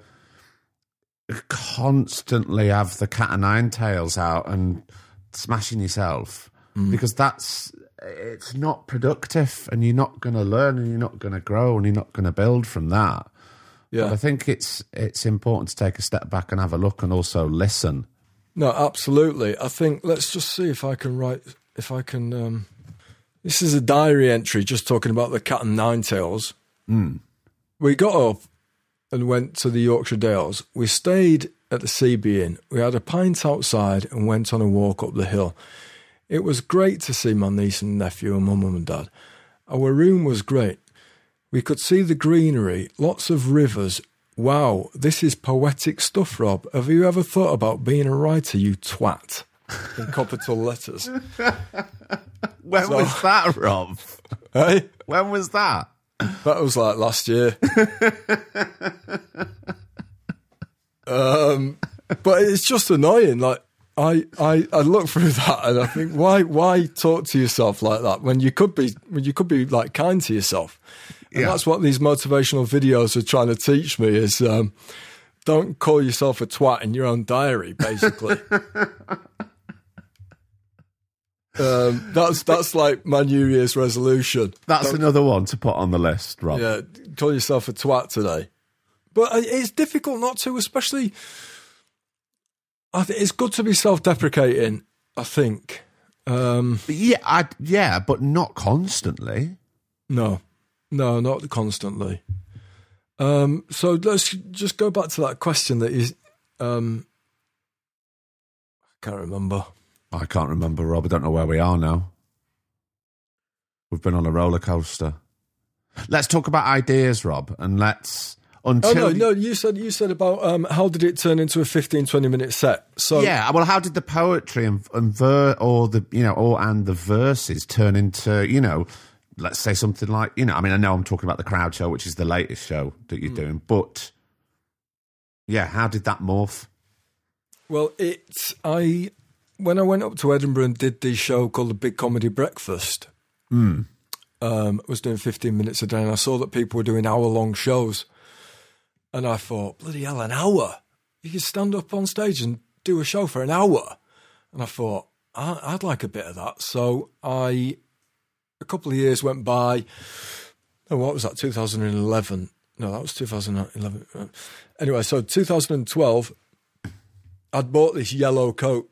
constantly have the cat o' nine tails out and smashing yourself mm. because that's it's not productive, and you're not going to learn, and you're not going to grow, and you're not going to build from that. Yeah, but I think it's it's important to take a step back and have a look, and also listen. No, absolutely. I think let's just see if I can write. If I can, um, this is a diary entry just talking about the cat and nine tails. Mm. We got up and went to the Yorkshire Dales. We stayed at the C B Inn. We had a pint outside and went on a walk up the hill. It was great to see my niece and nephew and my mum and dad. Our room was great. We could see the greenery, lots of rivers. Wow, this is poetic stuff, Rob. Have you ever thought about being a writer, you twat? In capital letters. When So- was that, Rob? Hey, When was that? that was like last year. um, but it's just annoying. Like I, I, I look through that and I think, why, why talk to yourself like that when you could be, when you could be like kind to yourself? And Yeah. that's what these motivational videos are trying to teach me is, um, don't call yourself a twat in your own diary, basically. um, that's, that's like my New Year's resolution. That's another one to put on the list, Rob. Yeah, call yourself a twat today. But it's difficult not to, especially. I think it's good to be self-deprecating. I think. Um, But yeah, I, yeah, but not constantly. no, no, not constantly. Um, so let's just go back to that question that is. Um, I can't remember. I can't remember, Rob. I don't know where we are now. We've been on a roller coaster. Let's talk about ideas, Rob, and let's until Oh no, no. You said you said about um, how did it turn into a fifteen, twenty minute set? So yeah. Well, how did the poetry and, and ver or the you know or and the verses turn into you know, let's say something like you know. I mean, I know I'm talking about the Crowd Show, which is the latest show that you're doing, but yeah, how did that morph? Well, it's I when I went up to Edinburgh and did the show called the Big Comedy Breakfast. Mm. Um, I was doing fifteen minutes a day, and I saw that people were doing hour long shows, and I thought, bloody hell, an hour! You could stand up on stage and do a show for an hour, and I thought I- I'd like a bit of that. So I, a couple of years went by. Oh, what was that? two thousand eleven. No, that was two thousand eleven. Anyway, so two thousand twelve, I'd bought this yellow coat,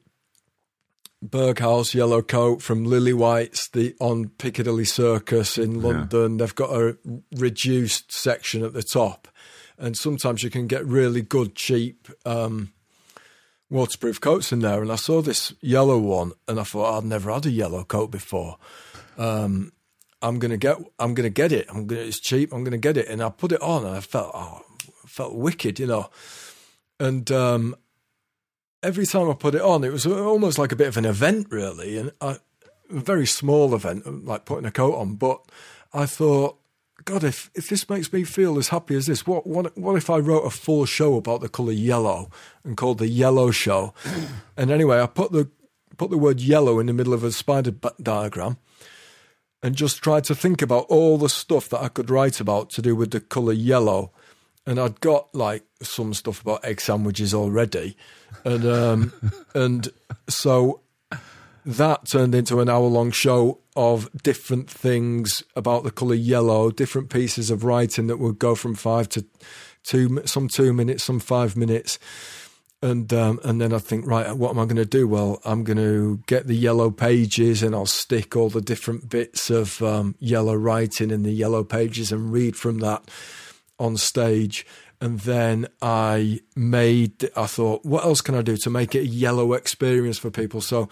Berghaus yellow coat from Lily White's the on Piccadilly Circus in London. They've got a reduced section at the top, and sometimes you can get really good, cheap um, waterproof coats in there. And I saw this yellow one, and I thought I'd never had a yellow coat before. Um, I'm gonna get, I'm gonna get it. I'm gonna, it's cheap. I'm gonna get it, and I put it on, and I felt, oh, I felt wicked, you know, and. Um, Every time I put it on, it was almost like a bit of an event, really, and I, a very small event, like putting a coat on. But I thought, God, if, if this makes me feel as happy as this, what what what if I wrote a full show about the colour yellow and called the Yellow Show? And anyway, I put the put the word yellow in the middle of a spider diagram, and just tried to think about all the stuff that I could write about to do with the colour yellow. And I'd got like some stuff about egg sandwiches already. And um, and so that turned into an hour-long show of different things about the colour yellow, different pieces of writing that would go from five to two, some two minutes, some five minutes. And um, and then I think, right, what am I going to do? Well, I'm going to get the yellow pages and I'll stick all the different bits of um, yellow writing in the yellow pages and read from that on stage. And then I made, I thought, what else can I do to make it a yellow experience for people? So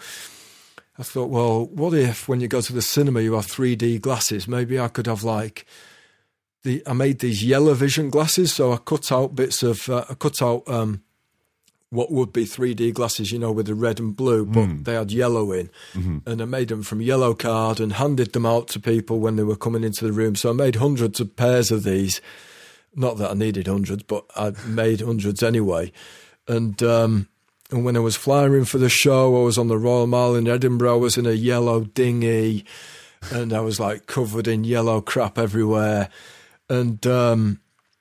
I thought, well, what if when you go to the cinema, you have three D glasses? Maybe I could have like, the. I made these yellow vision glasses. So I cut out bits of, uh, I cut out um, what would be three D glasses, you know, with the red and blue, but mm. they had yellow in. Mm-hmm. And I made them from yellow card and handed them out to people when they were coming into the room. So I made hundreds of pairs of these. Not that I needed hundreds, but I made hundreds anyway. And um, and when I was flying for the show, I was on the Royal Mile in Edinburgh. I was in a yellow dinghy, and I was like covered in yellow crap everywhere. And um,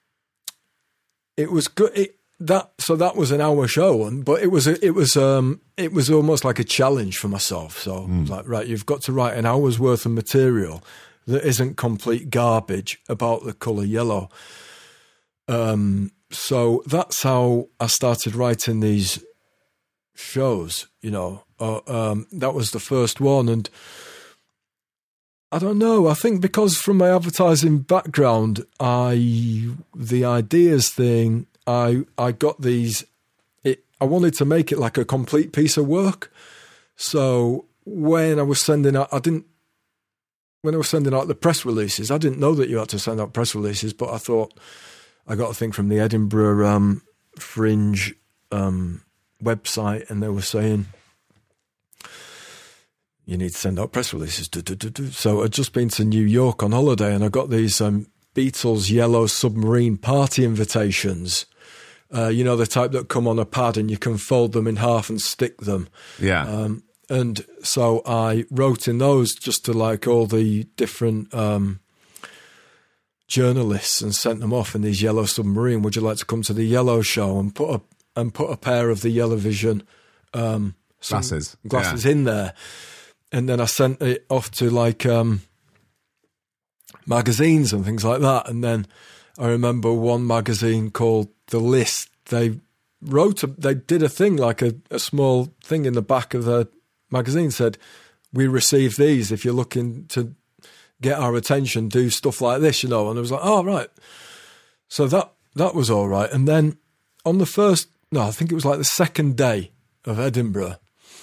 it was good. It, that so that was an hour show, and but it was a, it was um it was almost like a challenge for myself. So mm. I was like, right, you've got to write an hour's worth of material that isn't complete garbage about the colour yellow. Um, so that's how I started writing these shows, you know, uh, um, that was the first one. And I don't know, I think because from my advertising background, I, the ideas thing, I, I got these, it, I wanted to make it like a complete piece of work. So when I was sending out, I didn't, when I was sending out the press releases, I didn't know that you had to send out press releases, but I thought, I got a thing from the Edinburgh um, Fringe um, website, and they were saying, you need to send out press releases. Do, do, do, do. So I'd just been to New York on holiday, and I got these um, Beatles Yellow Submarine party invitations. Uh, you know, the type that come on a pad and you can fold them in half and stick them. Yeah. Um, and so I wrote in those just to like all the different um, journalists and sent them off in these Yellow Submarine. Would you like to come to the Yellow Show and put a and put a pair of the Yellow Vision um, glasses glasses yeah. in there? And then I sent it off to like um, magazines and things like that. And then I remember one magazine called The List. They wrote, a, they did a thing like a, a small thing in the back of the magazine said, "We received these. If you're looking to get our attention, do stuff like this," you know. And I was like, "Oh, right." So that that was all right. And then on the first, no, I think it was like the second day of Edinburgh,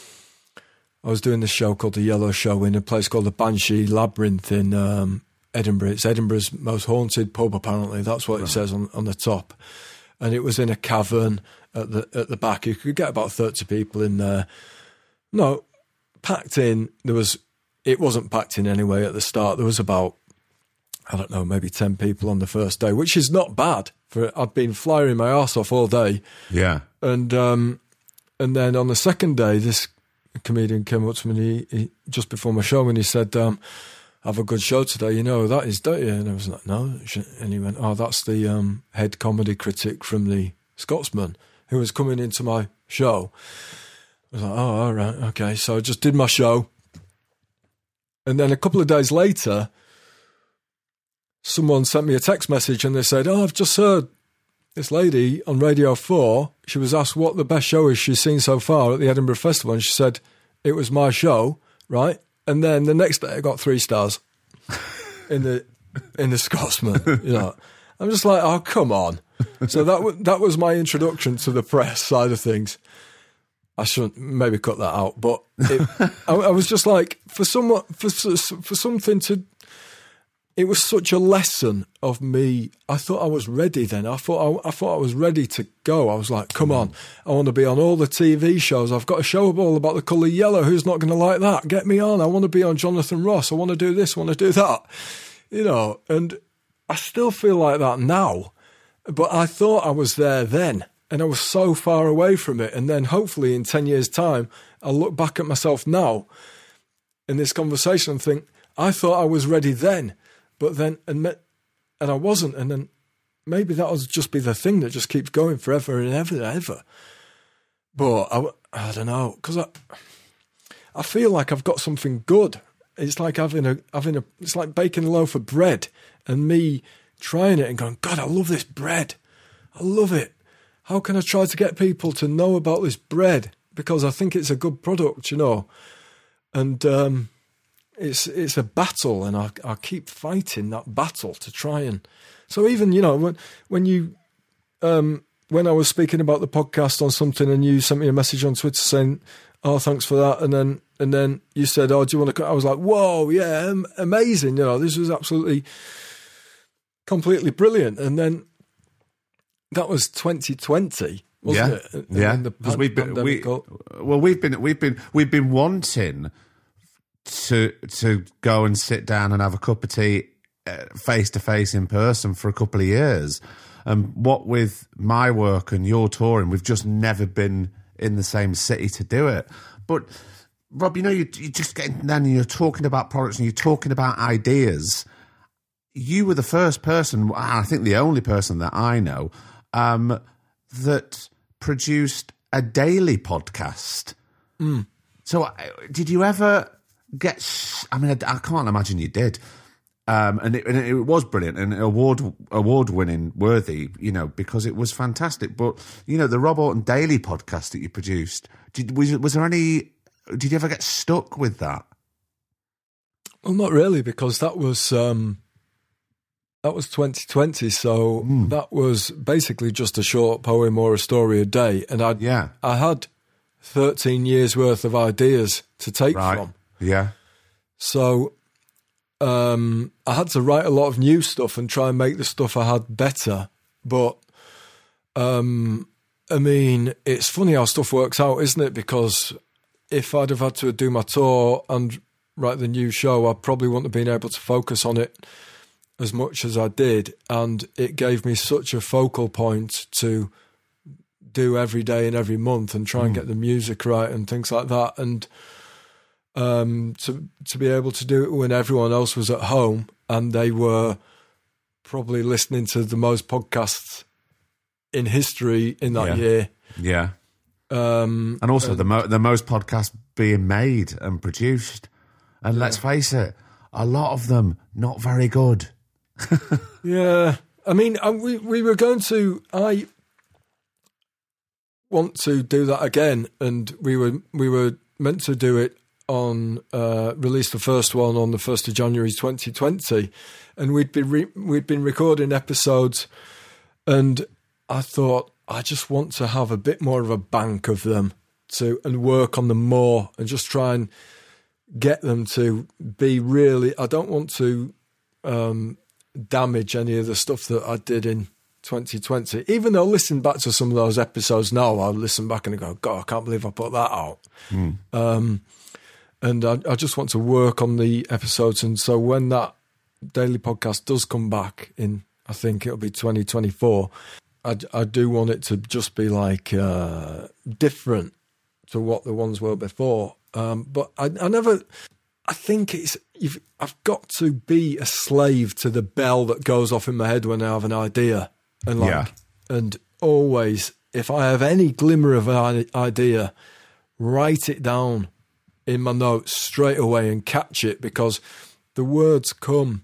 I was doing this show called The Yellow Show in a place called the Banshee Labyrinth in um, Edinburgh. It's Edinburgh's most haunted pub, apparently. That's what it says on, on the top. And it was in a cavern at the at the back. You could get about thirty people in there. No, packed in. There was. It wasn't packed in anyway at the start. There was about, I don't know, maybe ten people on the first day, which is not bad. For I'd been flying my arse off all day. Yeah. And um, and then on the second day, this comedian came up to me and he, he, just before my show, and he said, um, "Have a good show today, you know, that is, don't you?" And I was like, "No." And he went, "Oh, that's the um, head comedy critic from the Scotsman who was coming into my show." I was like, "Oh, all right, okay." So I just did my show. And then a couple of days later, someone sent me a text message and they said, "Oh, I've just heard this lady on Radio four. She was asked what the best show is she's seen so far at the Edinburgh Festival. And she said, it was my show, right? And then the next day I got three stars in the in the Scotsman. You know, I'm just like, oh, come on. So that, w- that was my introduction to the press side of things. I shouldn't maybe cut that out, but it, I, I was just like, for someone, for for something to, it was such a lesson of me. I thought I was ready then. I thought I, I thought I was ready to go. I was like, come on, I want to be on all the T V shows. I've got a show all about the colour yellow. Who's not going to like that? Get me on. I want to be on Jonathan Ross. I want to do this. I want to do that. You know, and I still feel like that now, but I thought I was there then. And I was so far away from it. And then hopefully in ten years' time, I'll look back at myself now in this conversation and think, I thought I was ready then, but then, and, and I wasn't. And then maybe that'll just be the thing that just keeps going forever and ever and ever. But I, I don't know, because I, I feel like I've got something good. It's like having a, having a, it's like baking a loaf of bread and me trying it and going, God, I love this bread. I love it. How can I try to get people to know about this bread? Because I think it's a good product, you know. And um, it's it's a battle, and I I keep fighting that battle to try and. So even, you know, when when you um, when I was speaking about the podcast on something, and you sent me a message on Twitter saying, "Oh, thanks for that," and then and then you said, "Oh, do you want to?" I was like, "Whoa, yeah, amazing!" You know, this was absolutely, completely brilliant, and then. That was twenty twenty, wasn't yeah. it? And yeah, because we've been we, well, we've been we've been we've been wanting to to go and sit down and have a cup of tea face to face in person for a couple of years. And what with my work and your touring, we've just never been in the same city to do it. But Rob, you know, you you just getting down and you're talking about products and you're talking about ideas. You were the first person, I think the only person that I know. Um, that produced a daily podcast. Mm. So, uh, did you ever get? I mean, I, I can't imagine you did. Um, and, it, and it was brilliant and award award winning worthy, you know, because it was fantastic. But you know, the Rob Orton Daily podcast that you produced, did, was was there any? Did you ever get stuck with that? Well, not really, because that was. Um... That was twenty twenty, so mm. that was basically just a short poem or a story a day. And I yeah. I had thirteen years worth of ideas to take right. from. Yeah. So um, I had to write a lot of new stuff and try and make the stuff I had better. But, um, I mean, it's funny how stuff works out, isn't it? Because if I'd have had to do my tour and write the new show, I probably wouldn't have been able to focus on it as much as I did. And it gave me such a focal point to do every day and every month and try and get the music right and things like that. And um, to to be able to do it when everyone else was at home and they were probably listening to the most podcasts in history in that yeah. year. Yeah. Um, and also and, the mo- the most podcasts being made and produced. And yeah. let's face it, a lot of them not very good. yeah. I mean, we, we were going to... I want to do that again, and we were we were meant to do it on uh, release the first one on the first of January twenty twenty, and we'd been re- we'd been recording episodes, and I thought I just want to have a bit more of a bank of them to and work on them more and just try and get them to be really. I don't want to um, damage any of the stuff that I did in twenty twenty, even though listening back to some of those episodes now, I'll listen back and go, God, I can't believe I put that out. Mm. Um, and I, I just want to work on the episodes. And so when that daily podcast does come back in, I think it'll be twenty twenty-four, I, I do want it to just be like uh, different to what the ones were before. Um, but I, I never... I think it's you've, I've got to be a slave to the bell that goes off in my head when I have an idea. And like, yeah. and always, if I have any glimmer of an idea, write it down in my notes straight away and catch it, because the words come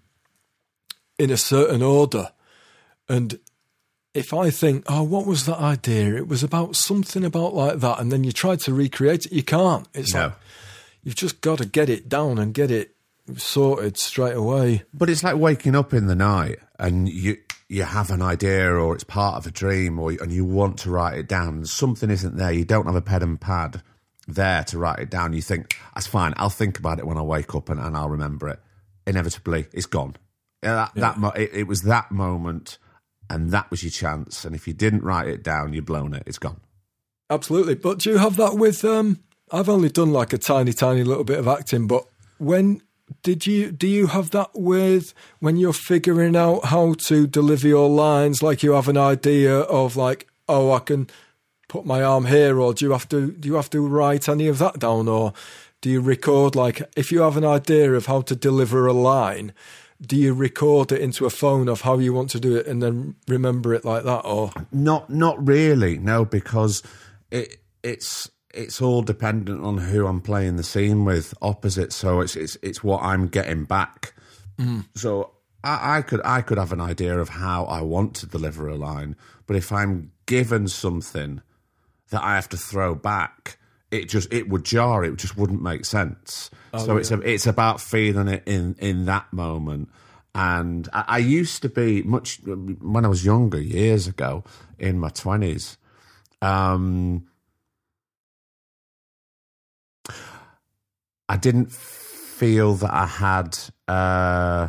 in a certain order. And if I think, oh, what was that idea? It was about something about like that. And then you try to recreate it, you can't. It's no. like, you've just got to get it down and get it sorted straight away. But it's like waking up in the night and you you have an idea, or it's part of a dream, or and you want to write it down, and something isn't there. You don't have a pen and pad there to write it down. You think, that's fine, I'll think about it when I wake up and, and I'll remember it. Inevitably, it's gone. That, yeah. that mo- it, it was that moment, and that was your chance. And if you didn't write it down, you've blown it. It's gone. Absolutely. But do you have that with... Um, I've only done like a tiny, tiny little bit of acting, but when... Did you do you have that with when you're figuring out how to deliver your lines? Like you have an idea of like, oh, I can put my arm here, or do you have to do you have to write any of that down, or do you record? Like if you have an idea of how to deliver a line, do you record it into a phone of how you want to do it and then remember it like that? Or not not really, no, because it it's. It's all dependent on who I'm playing the scene with opposite. So it's it's it's what I'm getting back. Mm. So I, I could I could have an idea of how I want to deliver a line, but if I'm given something that I have to throw back, it just it would jar. It just wouldn't make sense. Oh, so yeah. it's a, it's about feeling it in in that moment. And I, I used to be much when I was younger, years ago, in my twenties. Um, I didn't feel that I had, uh,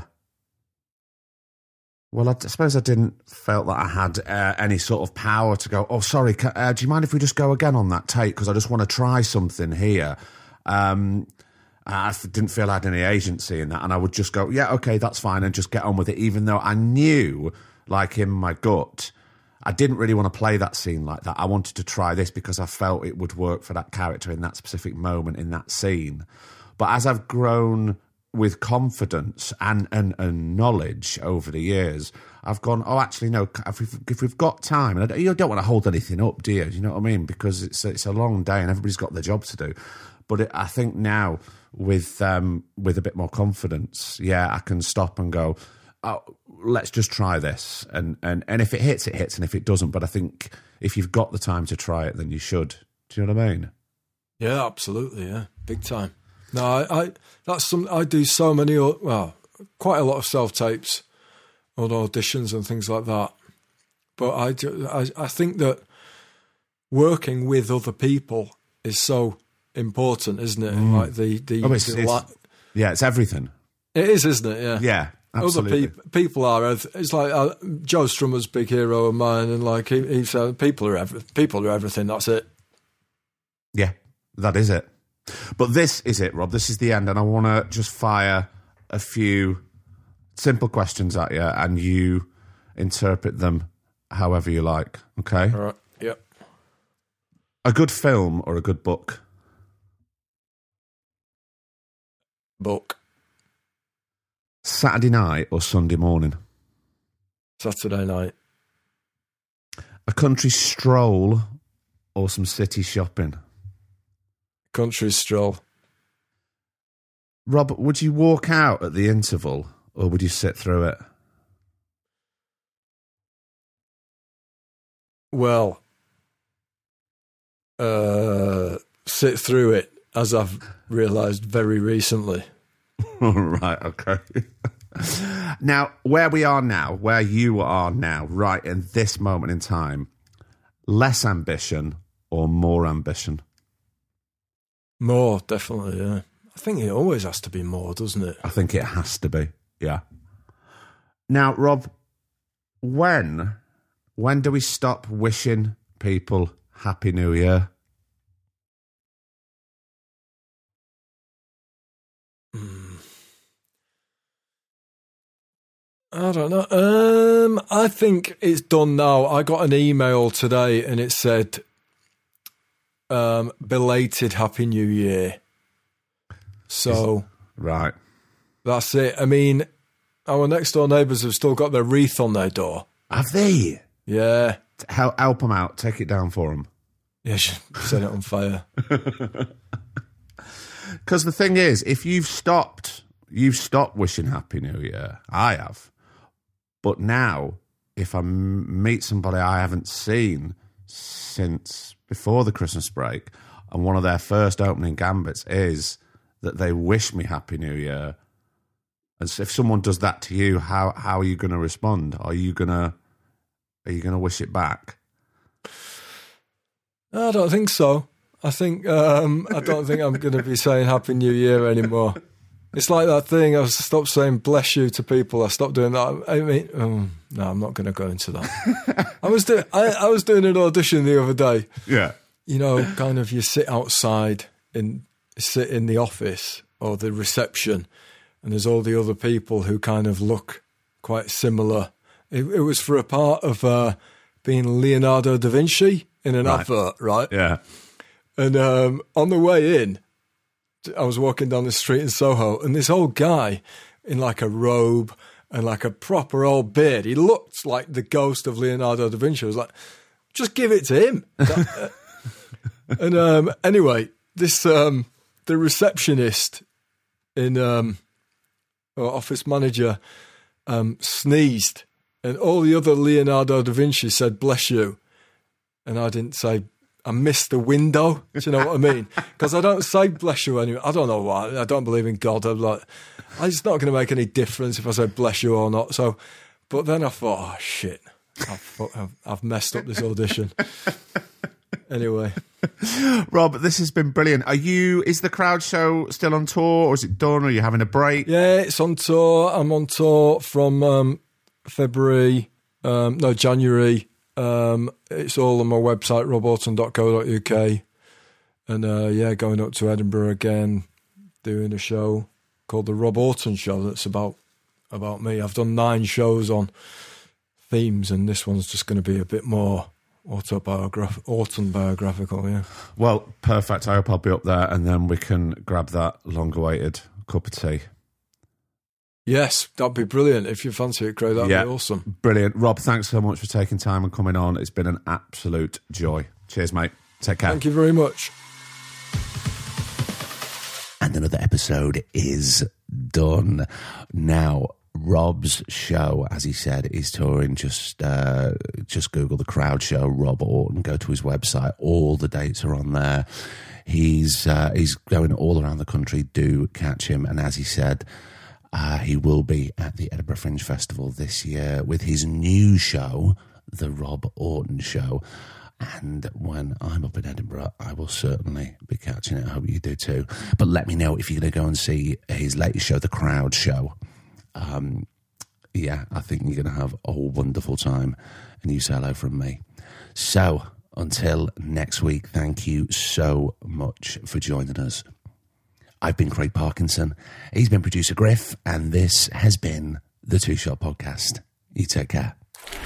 well, I, I suppose I didn't felt that I had uh, any sort of power to go, oh, sorry, can, uh, do you mind if we just go again on that take? Because I just want to try something here. Um, I didn't feel I had any agency in that. And I would just go, yeah, okay, that's fine, and just get on with it, even though I knew, like in my gut, I didn't really want to play that scene like that. I wanted to try this because I felt it would work for that character in that specific moment in that scene. But as I've grown with confidence and, and, and knowledge over the years, I've gone, oh, actually, no, if we've, if we've got time, and I don't, you don't want to hold anything up, do you? You know what I mean? Because it's, it's a long day and everybody's got their job to do. But it, I think now with um, with a bit more confidence, yeah, I can stop and go, oh, let's just try this. And, and, and if it hits, it hits. And if it doesn't, but I think if you've got the time to try it, then you should. Do you know what I mean? Yeah, absolutely. Yeah. Big time. No, I, I that's some, I do so many, well, quite a lot of self-tapes on auditions and things like that. But I, do, I, I think that working with other people is so important, isn't it? Mm. Like the, the, oh, it's, the it's, la- yeah, it's everything. It is, isn't it? Yeah. Yeah. Absolutely. Other pe- people are. It's like uh, Joe Strummer's big hero of mine, and like he, he said, people are every, people are everything. That's it. Yeah, that is it. But this is it, Rob. This is the end, and I want to just fire a few simple questions at you, and you interpret them however you like, okay? All right, yep. A good film or a good book? Book. Saturday night or Sunday morning? Saturday night. A country stroll or some city shopping? Country stroll. Rob, would you walk out at the interval or would you sit through it? Well, uh, sit through it, as I've realised very recently. Right, okay. Now, where we are now, where you are now, right in this moment in time, less ambition or more ambition? More, definitely, yeah. I think it always has to be more, doesn't it? I think it has to be, yeah. Now, Rob, when, when do we stop wishing people Happy New Year? I don't know. Um, I think it's done now. I got an email today and it said, um, belated Happy New Year. So, right. That's it. I mean, our next door neighbours have still got their wreath on their door. Have they? Yeah. Help, help them out. Take it down for them. Yeah, set it on fire. Because the thing is, if you've stopped, you've stopped wishing Happy New Year. I have. But now, if I m- meet somebody I haven't seen since before the Christmas break, and one of their first opening gambits is that they wish me Happy New Year, and so if someone does that to you, how how are you going to respond? Are you gonna are you gonna wish it back? I don't think so. I think um, I don't think I'm going to be saying Happy New Year anymore. It's like that thing. I've stopped saying bless you to people. I stopped doing that. I mean, um, no, I'm not going to go into that. I was doing. I, I was doing an audition the other day. Yeah. You know, kind of you sit outside and sit in the office or the reception, and there's all the other people who kind of look quite similar. It, it was for a part of uh, being Leonardo da Vinci in an Right. advert, right? Yeah. And um, on the way in, I was walking down the street in Soho, and this old guy in like a robe and like a proper old beard, he looked like the ghost of Leonardo da Vinci. I was like, just give it to him. That, uh, and um, anyway, this um, the receptionist in um, or office manager um, sneezed, and all the other Leonardo da Vinci said, bless you. And I didn't say, I missed the window. Do you know what I mean? Because I don't say bless you anyway. I don't know why. I don't believe in God. I'm like, it's not going to make any difference if I say bless you or not. So, but then I thought, oh shit, I've, I've, I've messed up this audition. Anyway, Rob, this has been brilliant. Are you? Is the Crowd Show still on tour, or is it done? Or are you having a break? yeah, it's on tour. I'm on tour from um, February, um, no January. Um, it's all on my website, rob orton dot co dot uk. And uh, yeah, going up to Edinburgh again, doing a show called The Rob Orton Show that's about about me. I've done nine shows on themes, and this one's just going to be a bit more autobiograph- autobiographical, yeah. Well, perfect. I hope I'll be up there, and then we can grab that long-awaited cup of tea. Yes, that'd be brilliant. If you fancy it, Craig, that'd Yeah. be awesome. Brilliant. Rob, thanks so much for taking time and coming on. It's been an absolute joy. Cheers, mate. Take care. Thank you very much. And another episode is done. Now, Rob's show, as he said, is touring. Just uh, just Google The Crowd Show, Rob Orton. Go to his website. All the dates are on there. He's uh, he's going all around the country. Do catch him. And as he said, uh, he will be at the Edinburgh Fringe Festival this year with his new show, The Rob Orton Show. And when I'm up in Edinburgh, I will certainly be catching it. I hope you do too. But let me know if you're going to go and see his latest show, The Crowd Show. Um, yeah, I think you're going to have a wonderful time. And you say hello from me. So, Until next week, thank you so much for joining us. I've been Craig Parkinson. He's been producer Griff, and this has been the Two Shot Podcast. You take care.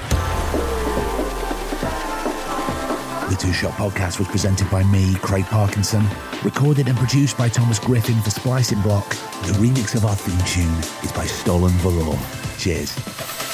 The Two Shot Podcast was presented by me, Craig Parkinson, recorded and produced by Thomas Griffin for Splicing Block. The remix of our theme tune is by Stolen Valor. Cheers.